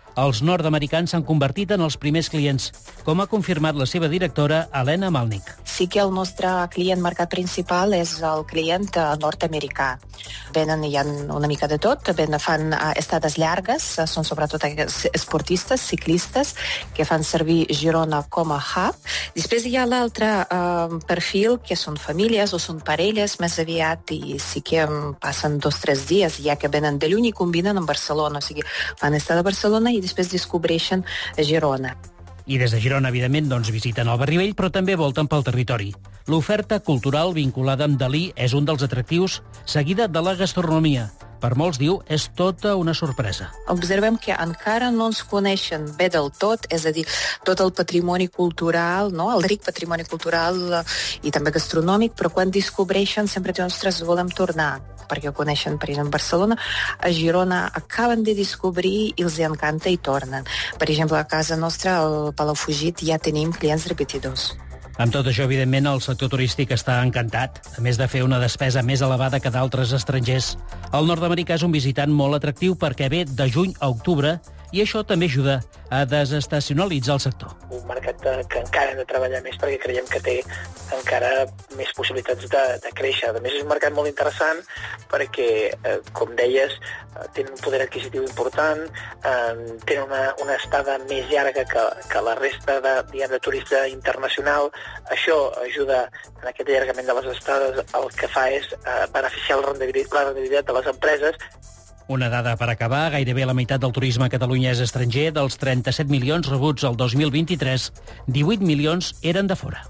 Els nord-americans s'han convertit en els primers clients, com ha confirmat la seva directora, Helena Malnik. Sí que el nostre client mercat principal és el client nord-americà. Venen, hi ha una mica de tot, venen, fan estades llargues, són sobretot esportistes, ciclistes, que fan servir Girona com a hub. Després hi ha l'altre eh, perfil, que són famílies o són parelles més aviat, i sí que passen dos o tres dies, ja que venen de lluny i combinen amb Barcelona, o sigui, van estar a Barcelona i després descobreixen Girona. I des de Girona, evidentment, doncs, visiten el Barri Vell, però també volten pel territori. L'oferta cultural vinculada amb Dalí és un dels atractius, seguida de la gastronomia. Per molts, diu, és tota una sorpresa. Observem que encara no ens coneixen bé del tot, és a dir, tot el patrimoni cultural, no? El ric patrimoni cultural i també gastronòmic, però quan descobreixen sempre diuen, ostres, volem tornar, perquè ho coneixen, per exemple, Barcelona, a Girona acaben de descobrir i els encanta i tornen. Per exemple, a casa nostra, al Palafrugell, ja tenim clients repetidors. Amb tot això, evidentment, el sector turístic està encantat, a més de fer una despesa més elevada que d'altres estrangers. El nord-americà és un visitant molt atractiu perquè ve de juny a octubre i això també ajuda a desestacionalitzar el sector. Un mercat que encara hem de treballar més perquè creiem que té encara més possibilitats de, de créixer. A més, és un mercat molt interessant perquè, eh, com deies, eh, tenen un poder adquisitiu important, eh, tenen una, una estada més llarga que, que la resta de, diguem, de turista internacional. Això ajuda en aquest allargament de les estades. El que fa és eh, beneficiar la rendibilitat de les empreses. Una dada per acabar, gairebé la meitat del turisme a Catalunya és estranger. Dels trenta-set milions rebuts el dos mil vint-i-tres, divuit milions eren de fora.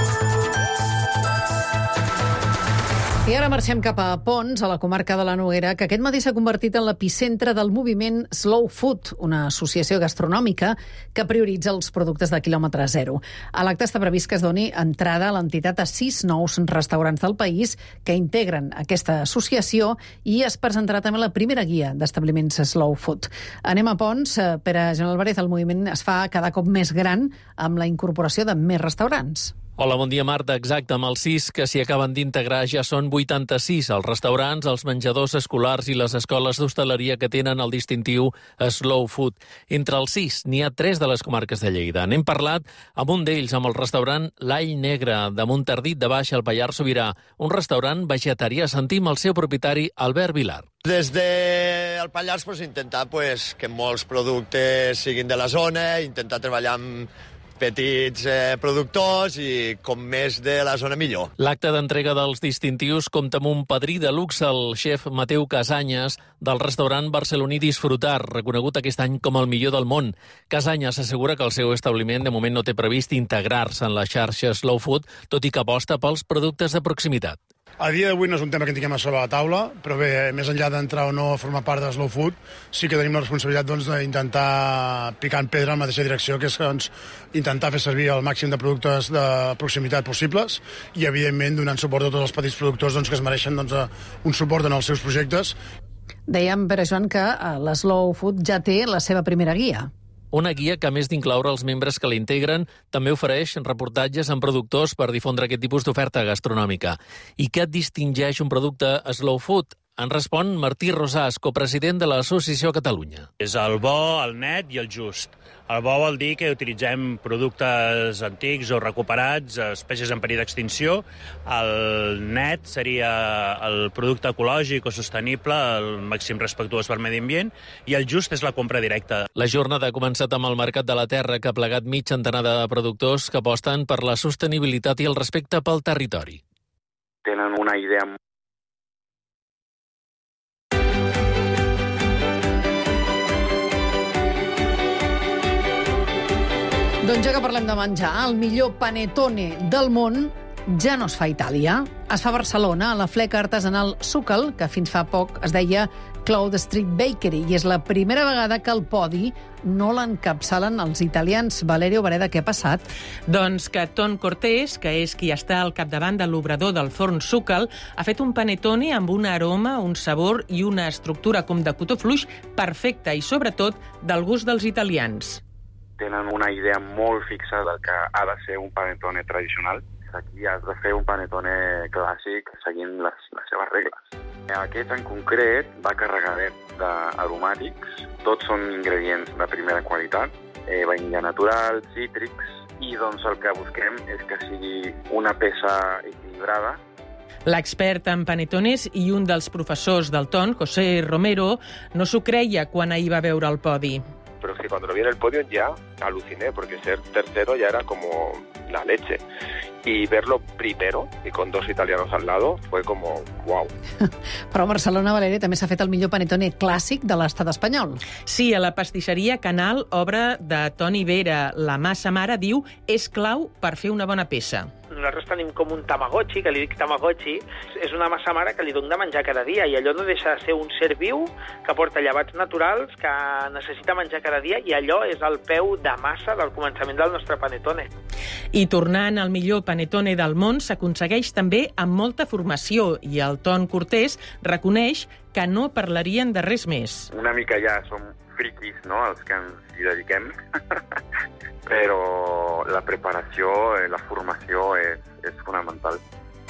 I ara marxem cap a Pons, a la comarca de la Noguera, que aquest matí s'ha convertit en l'epicentre del moviment Slow Food, una associació gastronòmica que prioritza els productes de quilòmetre zero. A l'acte està previst que es doni entrada a l'entitat a sis nous restaurants del país que integren aquesta associació i es presentarà també la primera guia d'establiments Slow Food. Anem a Pons. Pere Joan Álvarez, el moviment es fa cada cop més gran amb la incorporació de més restaurants. Hola, bon dia, Marta. Exacte, amb els sis que s'hi acaben d'integrar ja són vuitanta-sis els restaurants, els menjadors escolars i les escoles d'hostaleria que tenen el distintiu Slow Food. Entre els sis n'hi ha tres de les comarques de Lleida. N'hem parlat amb un d'ells, amb el restaurant L'All Negre, de Montardit de Baix, al Pallars Sobirà, un restaurant vegetarià. Sentim el seu propietari, Albert Vilar. Des del Pallars pues, intentar pues, que molts productes siguin de la zona, intentar treballar amb petits eh, productors i com més de la zona millor. L'acte d'entrega dels distintius compta amb un padrí de luxe, el xef Mateu Casanyes, del restaurant barceloní Disfrutar, reconegut aquest any com el millor del món. Casanyes assegura que el seu establiment de moment no té previst integrar-se en la xarxa Slow Food, tot i que aposta pels productes de proximitat. A dia d'avui no és un tema que en tinguem a sobre la taula, però bé, més enllà d'entrar o no a formar part de Slow Food, sí que tenim la responsabilitat doncs, d'intentar picar en pedra en la mateixa direcció, que és doncs, intentar fer servir el màxim de productes de proximitat possibles i, evidentment, donant suport a tots els petits productors doncs, que es mereixen doncs, un suport en els seus projectes. Dèiem, Pere Joan, que la Slow Food ja té la seva primera guia. Una guia que, a més d'incloure els membres que l'integren, també ofereix reportatges amb productors per difondre aquest tipus d'oferta gastronòmica. I què distingeix un producte Slow Food? En respon Martí Rosàs, copresident de l'Associació Catalunya. És el bo, el net i el just. El bo vol dir que utilitzem productes antics o recuperats, espècies en perill d'extinció. El net seria el producte ecològic o sostenible, el màxim respectuós pel medi ambient, i el just és la compra directa. La jornada ha començat amb el Mercat de la Terra, que ha plegat mig centenar de productors que aposten per la sostenibilitat i el respecte pel territori. Tenen una idea Doncs ja que parlem de menjar, el millor panetone del món ja no es fa a Itàlia. Es fa a Barcelona, a la fleca artesanal Sucal, que fins fa poc es deia Cloud Street Bakery, i és la primera vegada que el podi no l'encapçalen els italians. Valerio Vareda, què ha passat? Doncs que Ton Cortés, que és qui està al capdavant de l'obrador del forn Sucal, ha fet un panetone amb un aroma, un sabor i una estructura com de cotó fluix perfecta i, sobretot, del gust dels italians. Tenen una idea molt fixa del que ha de ser un panetone tradicional Aquí has de fer un panetone clàssic seguint les, les seves regles. Aquest en concret va carregadet d'aromàtics, tots són ingredients de primera qualitat, eh, vainilla natural, cítrics, i doncs el que busquem és que sigui una peça equilibrada. L'expert en panetones i un dels professors del Ton, José Romero, no s'ho creia quan ahir va veure el podi. Pero es que cuando lo vi en el podio ya aluciné, porque ser tercero ya era como la leche. Y verlo primero, y con dos italianos al lado, fue como wow. Però a Barcelona, Valeria, també s'ha fet el millor panetone clàssic de l'estat espanyol. Sí, a la pastisseria Canal, obra de Toni Vera. La massa mare, diu, és clau per fer una bona peça. Nosaltres tenim com un tamagotchi, que li dic tamagotchi, és una massa mare que li dono de menjar cada dia, i allò no deixa de ser un ser viu que porta llevats naturals, que necessita menjar cada dia, i allò és el peu de massa del començament del nostre panetone. I tornant al millor panetone del món, s'aconsegueix també amb molta formació, i el Ton Cortés reconeix que no parlarien de res més. Una mica ja som friquis, no?, els que ens hi dediquem, però la preparació, la formació és, és fonamental.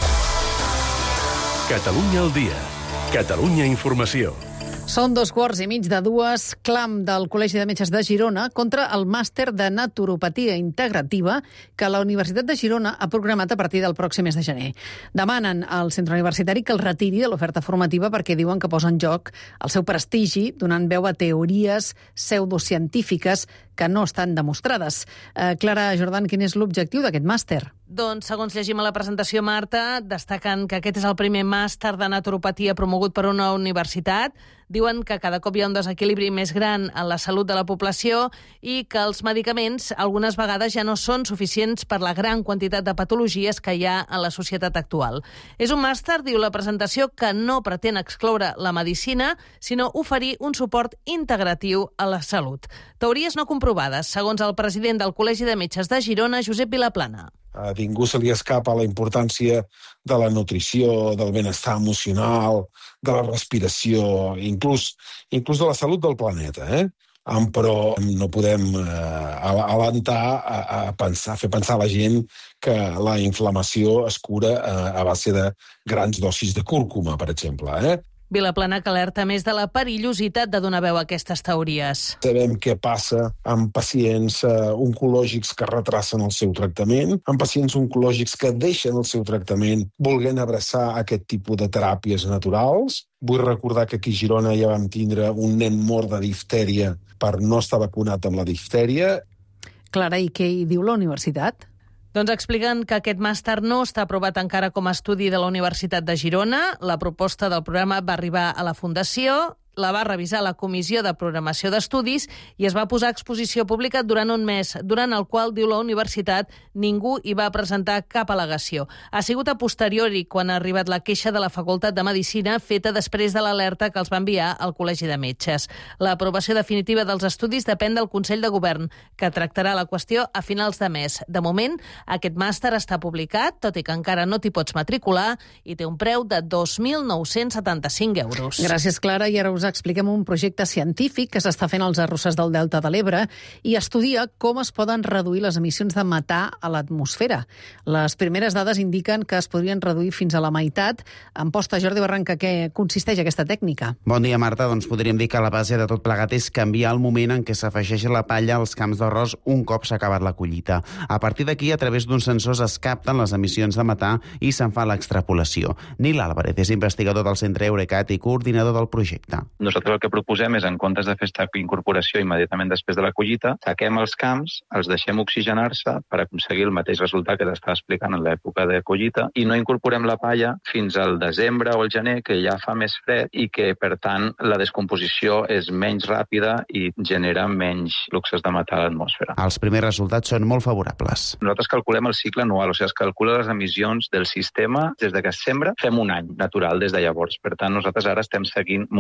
Catalunya al dia. Catalunya Informació. Són dos quarts i mig de dues, clam del Col·legi de Metges de Girona contra el màster de naturopatia integrativa que la Universitat de Girona ha programat a partir del pròxim mes de gener. Demanen al centre universitari que el retiri de l'oferta formativa perquè diuen que posa en joc el seu prestigi donant veu a teories pseudocientífiques que no estan demostrades. Eh, Clara Jordan, quin és l'objectiu d'aquest màster? Doncs, segons llegim a la presentació, Marta, destaquen que aquest és el primer màster de naturopatia promogut per una universitat. Diuen que cada cop hi ha un desequilibri més gran en la salut de la població i que els medicaments algunes vegades ja no són suficients per la gran quantitat de patologies que hi ha en la societat actual. És un màster, diu la presentació, que no pretén excloure la medicina, sinó oferir un suport integratiu a la salut. Teories no comprovades, segons el president del Col·legi de Metges de Girona, Josep Vilaplana. A ningú se li escapa la importància de la nutrició, del benestar emocional, de la respiració, inclús, inclús de la salut del planeta, eh? Però no podem eh, alentar a, a pensar, fer pensar a la gent que la inflamació es cura a, a base de grans dosis de cúrcuma, per exemple, eh? Vilaplana que alerta més de la perillositat de donar veu a aquestes teories. Sabem què passa amb pacients uh, oncològics que retracen el seu tractament, amb pacients oncològics que deixen el seu tractament volent abraçar aquest tipus de teràpies naturals. Vull recordar que aquí a Girona ja vam tindre un nen mort de diftèria per no estar vacunat amb la diftèria. Clara, i què hi diu la universitat? Doncs expliquen que aquest màster no està aprovat encara com a estudi de la Universitat de Girona. La proposta del programa va arribar a la Fundació, la va revisar la Comissió de Programació d'Estudis i es va posar a exposició pública durant un mes, durant el qual, diu la universitat, ningú hi va presentar cap al·legació. Ha sigut a posteriori quan ha arribat la queixa de la Facultat de Medicina feta després de l'alerta que els va enviar al Col·legi de Metges. L'aprovació definitiva dels estudis depèn del Consell de Govern, que tractarà la qüestió a finals de mes. De moment, aquest màster està publicat, tot i que encara no t'hi pots matricular, i té un preu de dos mil nou-cents setanta-cinc euros. Gràcies, Clara. I ara us expliquem un projecte científic que s'està fent als arrosses del Delta de l'Ebre i estudia com es poden reduir les emissions de metà a l'atmosfera. Les primeres dades indiquen que es podrien reduir fins a la meitat. En posta, Jordi Barranca, què consisteix aquesta tècnica? Bon dia, Marta. Doncs podríem dir que la base de tot plegat és canviar el moment en què s'afegeix la palla als camps d'arròs un cop s'ha acabat la collita. A partir d'aquí, a través d'uns sensors es capten les emissions de metà i se'n fa l'extrapolació. Nil Álvarez és investigador del Centre Eurecat i coordinador del projecte. Nosaltres el que proposem és, en comptes de fer aquesta incorporació immediatament després de la collita, saquem els camps, els deixem oxigenar-se per aconseguir el mateix resultat que t'estava explicant en l'època de collita i no incorporem la palla fins al desembre o al gener, que ja fa més fred i que, per tant, la descomposició és menys ràpida i genera menys fluxes de metà a l'atmosfera. Els primers resultats són molt favorables. Nosaltres calculem el cicle anual, o sigui, es calcula les emissions del sistema des de que es sembra, fem un any natural des de llavors. Per tant, nosaltres ara estem seguint monitoritzant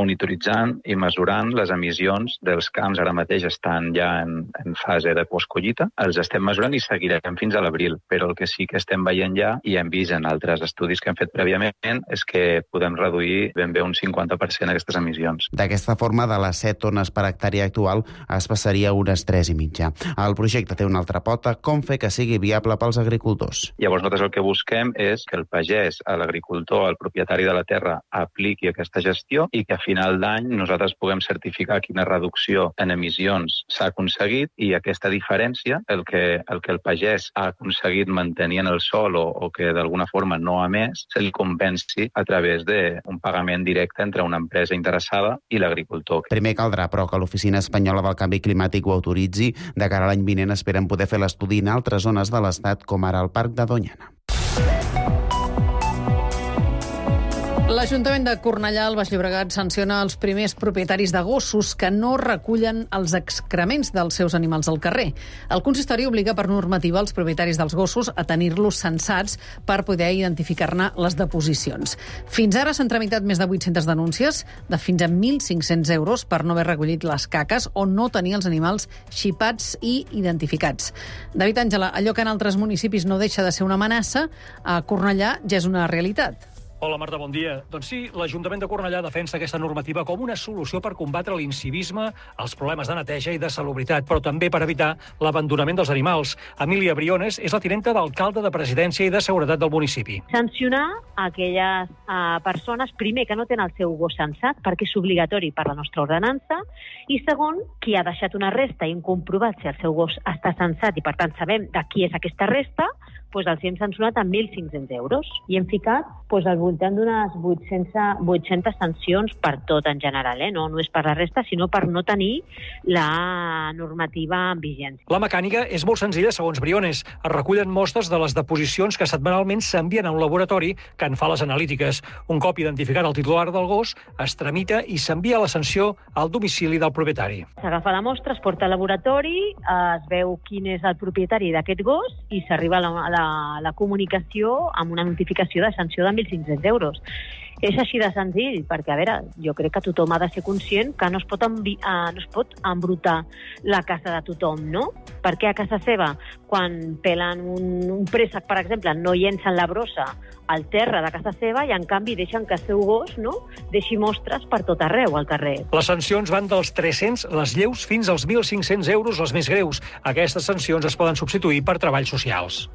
analitzant i mesurant les emissions dels camps. Ara mateix estan ja en, en fase de postcollita. Els estem mesurant i seguirem fins a l'abril, però el que sí que estem veient ja i hem vist en altres estudis que hem fet prèviament és que podem reduir ben bé un cinquanta per cent aquestes emissions. D'aquesta forma, de les set tones per hectàrea actual es passaria a unes tres i mitja. El projecte té una altra pota, com fer que sigui viable pels agricultors. Llavors nosaltres el que busquem és que el pagès, l'agricultor, el propietari de la terra apliqui aquesta gestió i que a final d'any nosaltres puguem certificar quina reducció en emissions s'ha aconseguit i aquesta diferència, el que el, que el pagès ha aconseguit mantenir en el sol o, o que d'alguna forma no ha més, se li compensi a través d'un pagament directe entre una empresa interessada i l'agricultor. Primer caldrà, però, que l'Oficina Espanyola del Canvi Climàtic ho autoritzi. De cara a l'any vinent esperen poder fer l'estudi en altres zones de l'Estat, com ara el Parc de Doñana. L'Ajuntament de Cornellà, al Baix Llobregat, sanciona els primers propietaris de gossos que no recullen els excrements dels seus animals al carrer. El consistori obliga per normativa els propietaris dels gossos a tenir-los censats per poder identificar-ne les deposicions. Fins ara s'han tramitat més de vuit-centes denúncies de fins a mil cinc-cents euros per no haver recollit les caques o no tenir els animals xipats i identificats. David Àngela, allò que en altres municipis no deixa de ser una amenaça, a Cornellà ja és una realitat. Hola, Marta, bon dia. Doncs sí, l'Ajuntament de Cornellà defensa aquesta normativa com una solució per combatre l'incivisme, els problemes de neteja i de salubritat, però també per evitar l'abandonament dels animals. Emília Briones és la tinenta d'alcalde de Presidència i de Seguretat del municipi. Sancionar aquelles uh, persones, primer, que no tenen el seu gos censat, perquè és obligatori per la nostra ordenança, i segon, qui ha deixat una resta i hem comprovat si el seu gos està censat i, per tant, sabem de qui és aquesta resta, doncs els hem sancionat amb mil cinc-cents euros. I hem ficat doncs, al voltant d'unes vuit-centes sancions per tot en general, eh? no només per la resta, sinó per no tenir la normativa en vigència. La mecànica és molt senzilla, segons Briones. Es recullen mostres de les deposicions que setmanalment s'envien a un laboratori que en fa les analítiques. Un cop identificat el titular del gos, es tramita i s'envia la sanció al domicili del propietari. S'agafa la mostra, es porta al laboratori, es veu quin és el propietari d'aquest gos i s'arriba a la, a la La, la comunicació amb una notificació de sanció de mil cinc-cents euros. És així de senzill, perquè, a veure, jo crec que tothom ha de ser conscient que no es pot, envi uh, no es pot embrutar la casa de tothom, no? Perquè a casa seva, quan pelen un, un préssec, per exemple, no llencen la brossa al terra de casa seva i, en canvi, deixen que el seu gos no deixi mostres per tot arreu al carrer. Les sancions van dels tres-cents, les lleus, fins als mil cinc-cents euros, les més greus. Aquestes sancions es poden substituir per treballs socials.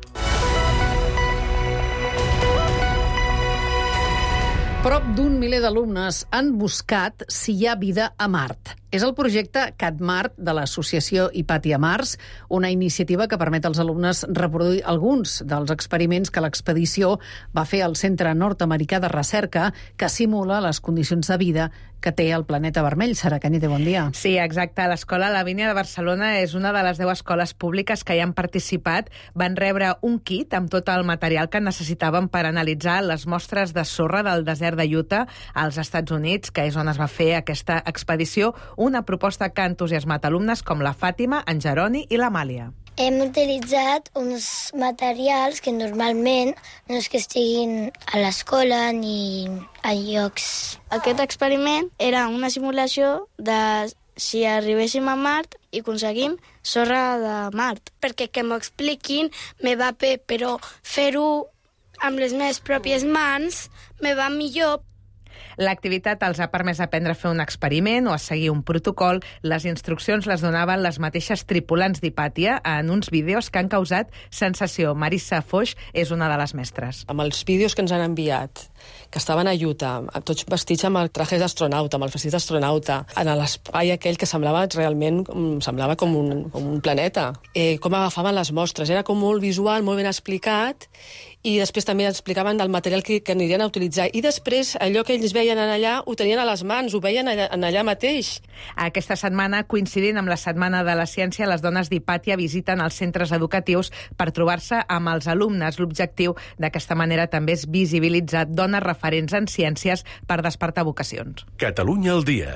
Prop d'un miler d'alumnes han buscat si hi ha vida a Mart. És el projecte CatMart de l'associació Hipatia Mars, una iniciativa que permet als alumnes reproduir alguns dels experiments que l'expedició va fer al Centre Nord-Americà de Recerca, que simula les condicions de vida que té el planeta vermell. Sara Cañete, bon dia. Sí, exacte. L'Escola Lavínia de Barcelona és una de les deu escoles públiques que hi han participat. Van rebre un kit amb tot el material que necessitaven per analitzar les mostres de sorra del desert de Utah als Estats Units, que és on es va fer aquesta expedició. Una proposta que ha entusiasmat alumnes com la Fàtima, en Jeroni i l'Amàlia. Hem utilitzat uns materials que normalment no és que estiguin a l'escola ni a llocs. Aquest experiment era una simulació de si arribéssim a Mart i aconseguim sorra de Mart. Perquè que m'ho expliquin me va bé, però fer-ho amb les meves pròpies mans me va millor. L'activitat els ha permès aprendre a fer un experiment o a seguir un protocol. Les instruccions les donaven les mateixes tripulants d'Hipatia en uns vídeos que han causat sensació. Marissa Foix és una de les mestres. Amb els vídeos que ens han enviat, que estaven a Utah, tots vestits amb el traje d'astronauta, amb el vestit d'astronauta, en l'espai aquell que semblava realment semblava com un, com un planeta. Eh, com agafaven les mostres, era com molt visual, molt ben explicat, i després també explicaven el material que, que anirien a utilitzar. I després, allò que ells veien allà, ho tenien a les mans, ho veien allà, allà mateix. Aquesta setmana, coincidint amb la Setmana de la Ciència, les dones d'Hipatia visiten els centres educatius per trobar-se amb els alumnes. L'objectiu d'aquesta manera també és visibilitzar dones referents en ciències per despertar vocacions. Catalunya al dia.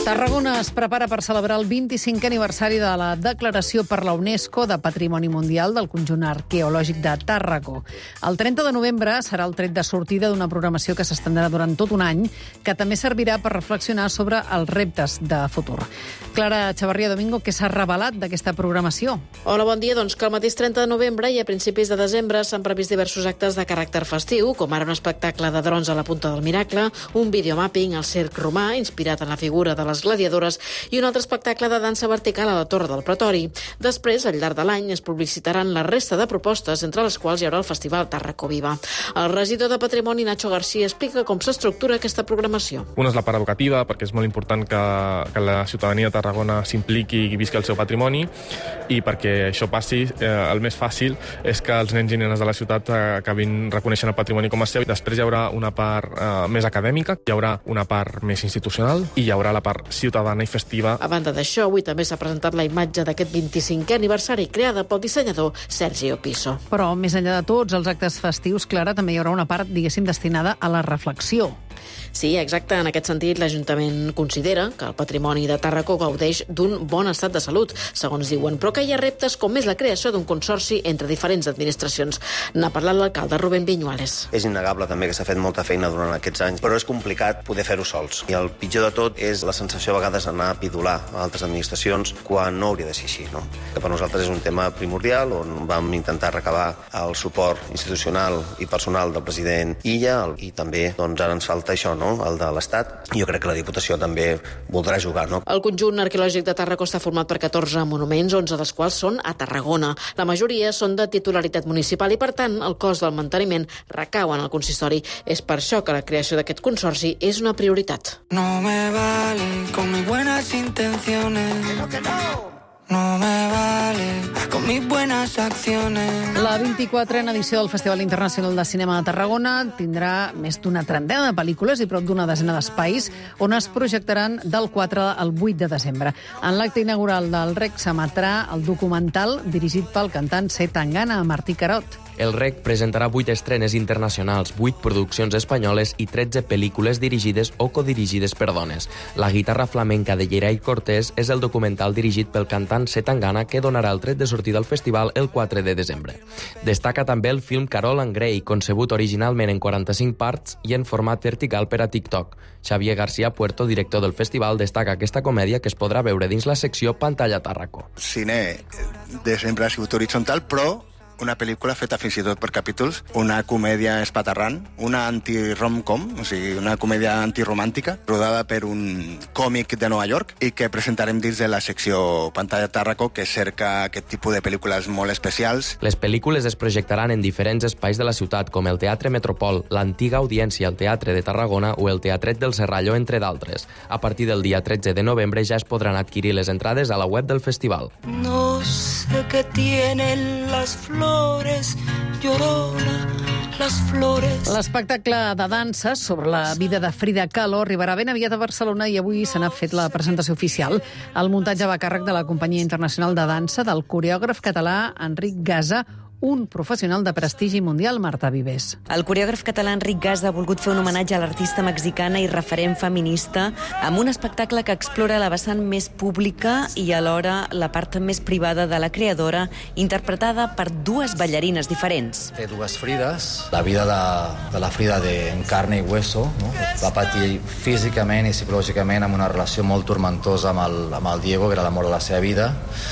Tarragona es prepara per celebrar el vint-i-cinquè aniversari de la declaració per la UNESCO de Patrimoni Mundial del conjunt arqueològic de Tàrraco. El trenta de novembre serà el tret de sortida d'una programació que s'estendrà durant tot un any, que també servirà per reflexionar sobre els reptes de futur. Clara Chavarría Domingo, què s'ha revelat d'aquesta programació? Hola, bon dia. Doncs que el mateix trenta de novembre i a principis de desembre s'han previst diversos actes de caràcter festiu, com ara un espectacle de drons a la Punta del Miracle, un videomapping al Circ Romà, inspirat en la figura de les gladiadores, i un altre espectacle de dansa vertical a la Torre del Pretori. Després, al llarg de l'any, es publicitaran la resta de propostes, entre les quals hi haurà el Festival Tàrraco Viva. El regidor de Patrimoni, Nacho García, explica com s'estructura aquesta programació. Una és la part educativa, perquè és molt important que, que la ciutadania de Tarragona s'impliqui i visqui el seu patrimoni, i perquè això passi, eh, el més fàcil és que els nens i nenes de la ciutat eh, acabin reconeixent el patrimoni com a seu. Després hi haurà una part eh, més acadèmica, hi haurà una part més institucional i hi haurà la part ciutadana i festiva. A banda d'això, avui també s'ha presentat la imatge d'aquest vint-i-cinquè aniversari creada pel dissenyador Sergio Piso. Però, més enllà de tots els actes festius, Clara, també hi haurà una part, diguéssim, destinada a la reflexió. Sí, exacte. En aquest sentit, l'Ajuntament considera que el patrimoni de Tàrraco gaudeix d'un bon estat de salut, segons diuen, però que hi ha reptes com és la creació d'un consorci entre diferents administracions. N'ha parlat l'alcalde Rubén Viñuales. És innegable també que s'ha fet molta feina durant aquests anys, però és complicat poder fer-ho sols. I el pitjor de tot és la sensació a vegades d'anar a pidolar a altres administracions quan no hauria de ser així, no? Que per nosaltres és un tema primordial, on vam intentar recabar el suport institucional i personal del president Illa, i també doncs, ara ens falta això, no? El de l'Estat. Jo crec que la Diputació també voldrà jugar, no? El conjunt arqueològic de Tàrraco està format per catorze monuments, onze dels quals són a Tarragona. La majoria són de titularitat municipal i, per tant, el cost del manteniment recau en el consistori. És per això que la creació d'aquest consorci és una prioritat. No me vale con mis buenas intenciones. Pero que no. No me vale con mis buenas acciones. La vint-i-quatrena edició del Festival Internacional de Cinema de Tarragona tindrà més d'una trentena de pel·lícules i prop d'una desena d'espais on es projectaran del quatre al vuit de desembre. En l'acte inaugural del R E C s'emetrà el documental dirigit pel cantant C. Tangana, Martí Carot. El R E C presentarà vuit estrenes internacionals, vuit produccions espanyoles i tretze pel·lícules dirigides o codirigides per dones. La guitarra flamenca de Yeray Cortés és el documental dirigit pel cantant C. Tangana, que donarà el tret de sortida al festival el quatre de desembre. Destaca també el film Carol and Grey, concebut originalment en quaranta-cinc parts i en format vertical per a TikTok. Xavier García Puerto, director del festival, destaca aquesta comèdia que es podrà veure dins la secció Pantalla Tàrraco. Cine de sempre ha sigut horitzontal, però una pel·lícula feta fins i tot per capítols, una comèdia espaterrant, una anti-rom-com, o sigui, una comèdia antiromàntica, rodada per un còmic de Nova York i que presentarem dins de la secció Pantalla Tàrraco, que cerca aquest tipus de pel·lícules molt especials. Les pel·lícules es projectaran en diferents espais de la ciutat, com el Teatre Metropol, l'antiga Audiència, el Teatre de Tarragona o el Teatret del Serrallo, entre d'altres. A partir del dia tretze de novembre ja es podran adquirir les entrades a la web del festival. No sé qué tienen las flores. Flores, llorona, las flores. L'espectacle de dansa sobre la vida de Frida Kahlo arribarà ben aviat a Barcelona i avui se n'ha fet la presentació oficial. El muntatge va a càrrec de la Companyia Internacional de Dansa del coreògraf català Enric Gasa, un professional de prestigi mundial, Marta Vives. El coreògraf català Enric Gasa ha volgut fer un homenatge a l'artista mexicana i referent feminista amb un espectacle que explora la vessant més pública i alhora la part més privada de la creadora, interpretada per dues ballarines diferents. Té dues Frides. La vida de, de la Frida de en carne i hueso, no? Va patir físicament i psicològicament amb una relació molt tormentosa amb el, amb el Diego, que era l'amor de la seva vida.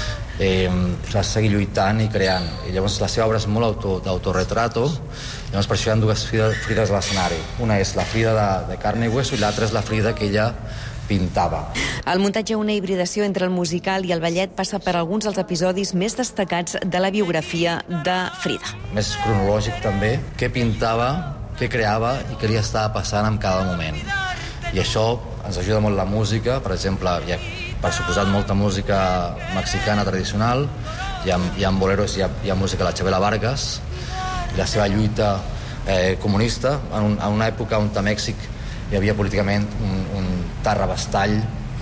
Eh, va seguir lluitant i creant, i llavors la seva obra és molt auto, d'autorretrato. Llavors per això hi ha dues Frides a l'escenari. Una és la Frida de, de carne i hueso i l'altra és la Frida que ella pintava. El muntatge, una hibridació entre el musical i el ballet, passa per alguns dels episodis més destacats de la biografia de Frida. Més cronològic també, què pintava, què creava i què li estava passant en cada moment. I això ens ajuda molt la música, per exemple, hi ha per suposat molta música mexicana tradicional, hi ha, hi ha boleros, hi ha, hi ha música de la Chabela Vargas, la seva lluita eh, comunista, en, un, en una època on a Mèxic hi havia políticament un, un terrabastall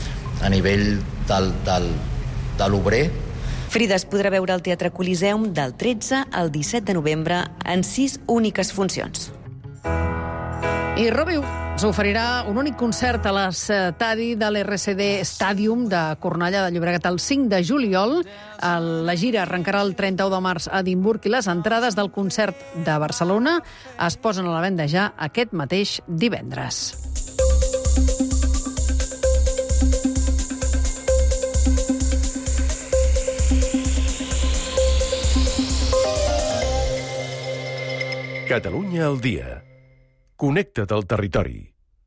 a nivell del, del, de l'obrer. Frida es podrà veure al Teatre Coliseum del tretze al disset de novembre en sis úniques funcions. I Robi Barça oferirà un únic concert a l'estadi de l'R C D Stadium de Cornellà de Llobregat el cinc de juliol. La gira arrencarà el trenta-u de març a Edimburg i les entrades del concert de Barcelona es posen a la venda ja aquest mateix divendres. Catalunya al dia. Connecta't al territori.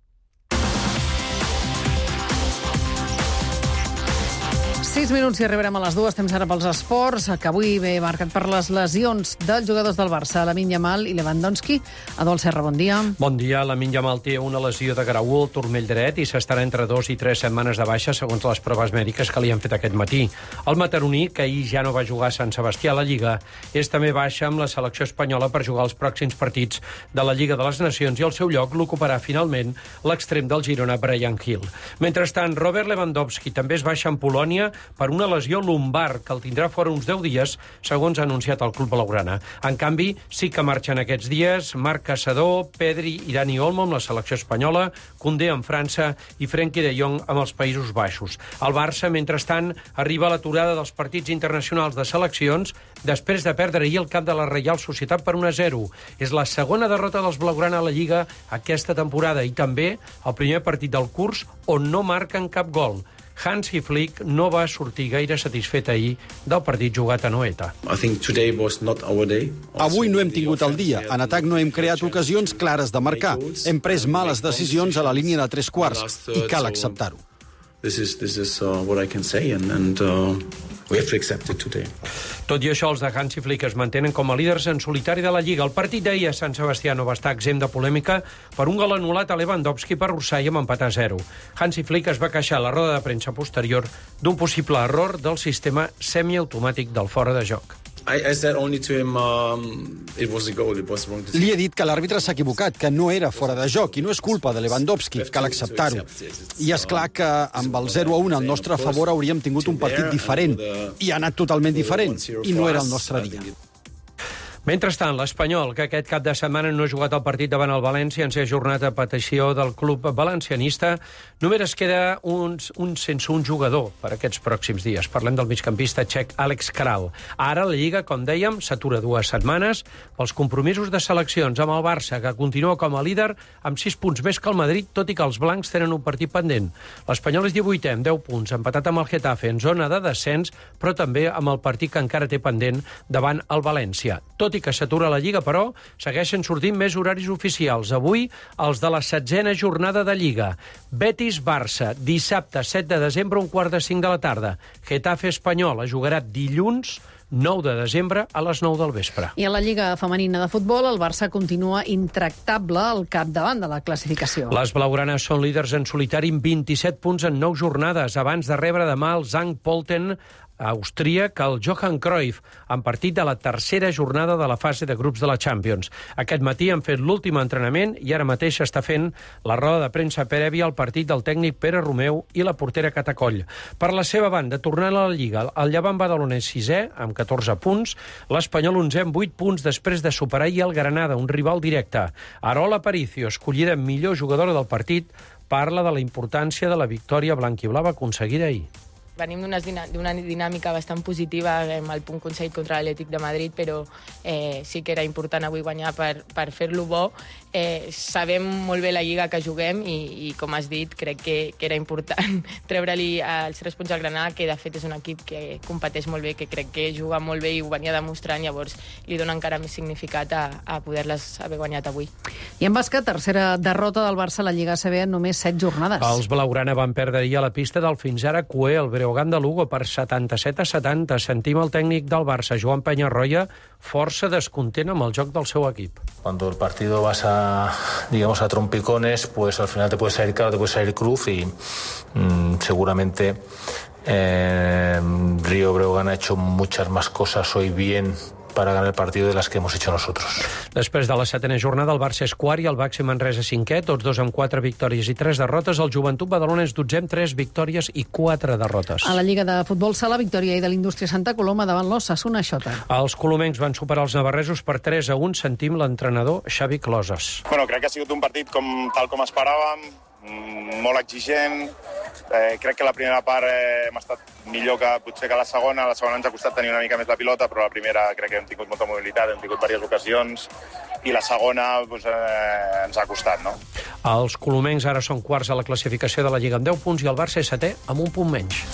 Sis minuts i arribarem a les dues. Temps ara pels esports, que avui ve marcat per les lesions dels jugadors del Barça, Lamine Yamal i Lewandowski. Adol Serra, bon dia. Bon dia. Lamine Yamal té una lesió de graó al turmell dret i s'estarà entre dos i tres setmanes de baixa, segons les proves mèdiques que li han fet aquest matí. El mataroní, que ahir ja no va jugar a Sant Sebastià a la Lliga, és també baixa amb la selecció espanyola per jugar els pròxims partits de la Lliga de les Nacions i el seu lloc l'ocuparà finalment l'extrem del Girona, Bryan Gil. Mentrestant, Robert Lewandowski també es baixa en Polònia per una lesió lumbar que el tindrà fora uns deu dies, segons ha anunciat el club blaugrana. En canvi, sí que marxen aquests dies Marc Caçador, Pedri i Dani Olmo amb la selecció espanyola, Koundé amb França i Frenkie de Jong amb els Països Baixos. El Barça, mentrestant, arriba a l'aturada dels partits internacionals de seleccions després de perdre ahir el camp de la Reial Societat per un a zero. És la segona derrota dels blaugrana a la Lliga aquesta temporada i també el primer partit del curs on no marquen cap gol. Hansi Flick no va sortir gaire satisfet ahir del partit jugat a Anoeta. Avui no hem tingut el dia. En atac no hem creat ocasions clares de marcar. Hem pres males decisions a la línia de tres quarts i cal acceptar-ho. This is, this is uh, what I can say, and, and uh, we have to accept it today. Tot i això, els de Hansi Flick es mantenen com a líders en solitari de la Lliga. El partit d'ahir a Sant Sebastià no va estar exempt de polèmica per un gol anul·lat a Lewandowski per Orsay amb empat a zero. Hansi Flick es va queixar a la roda de premsa posterior d'un possible error del sistema semiautomàtic del fora de joc. I, I said only to him, um, it was a goal, it was wrong decision. Li he dit que l'àrbitre s'ha equivocat, que no era fora de joc, i no és culpa de Lewandowski, cal acceptar-ho. I és clar que amb el zero a un al nostre favor hauríem tingut un partit diferent, i ha anat totalment diferent, i no era el nostre dia. Mentrestant, l'Espanyol, que aquest cap de setmana no ha jugat el partit davant el València en ser ajornat a petició del club valencianista, només es queda un, un sense un jugador per aquests pròxims dies. Parlem del migcampista txec Alex Kral. Ara la Lliga, com dèiem, s'atura dues setmanes pels compromisos de seleccions amb el Barça, que continua com a líder amb sis punts més que el Madrid, tot i que els blancs tenen un partit pendent. L'Espanyol és divuitè amb deu punts, empatat amb el Getafe en zona de descens, però també amb el partit que encara té pendent davant el València. Tot i que s'atura la Lliga, però, segueixen sortint més horaris oficials. Avui, els de la setzena jornada de Lliga. Betis-Barça, dissabte, set de desembre, un quart de cinc de la tarda. Getafe-Espanyol es jugarà dilluns, nou de desembre, a les nou del vespre. I a la Lliga femenina de futbol, el Barça continua intractable al capdavant de la classificació. Les blaugranes són líders en solitari amb vint-i-set punts en nou jornades, abans de rebre demà el Sankt Pölten austríac al Johan Cruyff, en partit de la tercera jornada de la fase de grups de la Champions. Aquest matí han fet l'últim entrenament i ara mateix s'està fent la roda de premsa prèvia al partit del tècnic Pere Romeu i la portera Catacoll. Per la seva banda, tornant a la Lliga, el Llevant Badalona sisè, amb catorze punts, l'Espanyol onzè amb vuit punts després de superar ahir el Granada, un rival directe. Arola Aparicio, escollida millor jugadora del partit, parla de la importància de la victòria blanquiblava aconseguida ahir. Venim d'una dinàmica bastant positiva amb el punt aconseguit contra l'Atlètic de Madrid, però eh, sí que era important avui guanyar per, per fer-lo bo. Eh, sabem molt bé la Lliga que juguem i, i com has dit, crec que, que era important treure-li els tres punts al Granada, que de fet és un equip que competeix molt bé, que crec que juga molt bé i ho venia demostrant, llavors li dona encara més significat a, a poder-les haver guanyat avui. I en bàsquet, tercera derrota del Barça a la Lliga A C B en només set jornades. Els blaugrana van perdre ahir a la pista del fins ara cué, el Breogán de Lugo, per setanta-set a setanta. Sentim el tècnic del Barça, Joan Peñarroya, força descontent amb el joc del seu equip. Cuando el partido vas a, digamos, a trompicones, pues al final te puede salir caro, te puede salir cruz y mmm, seguramente eh, Río Breogán ha hecho muchas más cosas hoy bien para ganar el partido de las que hemos hecho nosotros. Després de la setena jornada, el Barça és quart i el Baxi Manresa cinquè, tots dos amb quatre victòries i tres derrotes. El Joventut Badalona és dotzè amb tres victòries i quatre derrotes. A la Lliga de Futbol Sala, victòria i de l'Indústria Santa Coloma davant l'Ossassuna Xota. Els colomencs van superar els navarresos per tres a un, sentim l'entrenador Xavi Closes. Bueno, crec que ha sigut un partit com, tal com esperàvem, molt exigent. Eh, crec que la primera part eh, hem estat millor que potser que la segona. La segona ens ha costat tenir una mica més la pilota, però la primera crec que hem tingut molta mobilitat, hem tingut diverses ocasions, i la segona doncs, eh, ens ha costat, no? Els colomencs ara són quarts a la classificació de la Lliga amb deu punts i el Barça és setè amb un punt menys.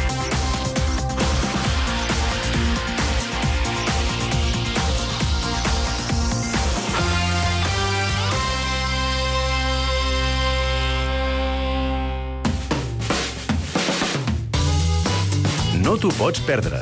No t'ho pots perdre.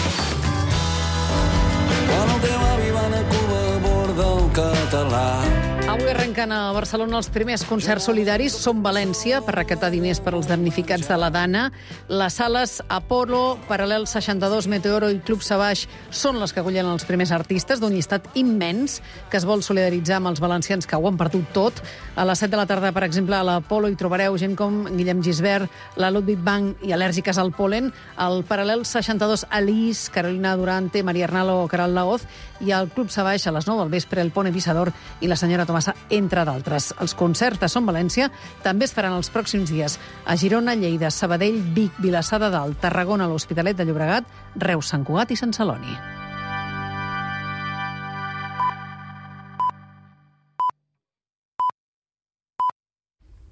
Quan el teu avi va a Cuba a bord del català. Avui arrenquen a Barcelona els primers concerts solidaris. Som València, per recaptar diners per als damnificats de la Dana. Les sales Apolo, Paral·lel seixanta-dos, Meteoro i Club Sabaix són les que acullen els primers artistes d'un llistat immens que es vol solidaritzar amb els valencians que ho han perdut tot. A les set de la tarda, per exemple, a l'Apolo hi trobareu gent com Guillem Gisbert, la Ludwig Bank i Al·lèrgiques al Polen, al Paral·lel seixanta-dos, Alice, Carolina Durante, Maria Arnalo o Caral Laoz, i al Club Sabaix a les nou del vespre, el Pone Visador i la senyora Tomasa, entre d'altres. Els concerts de Som València també es faran els pròxims dies a Girona, Lleida, Sabadell, Vic, Vilassar de Dalt, Tarragona, l'Hospitalet de Llobregat, Reus, Sant Cugat i Sant Celoni.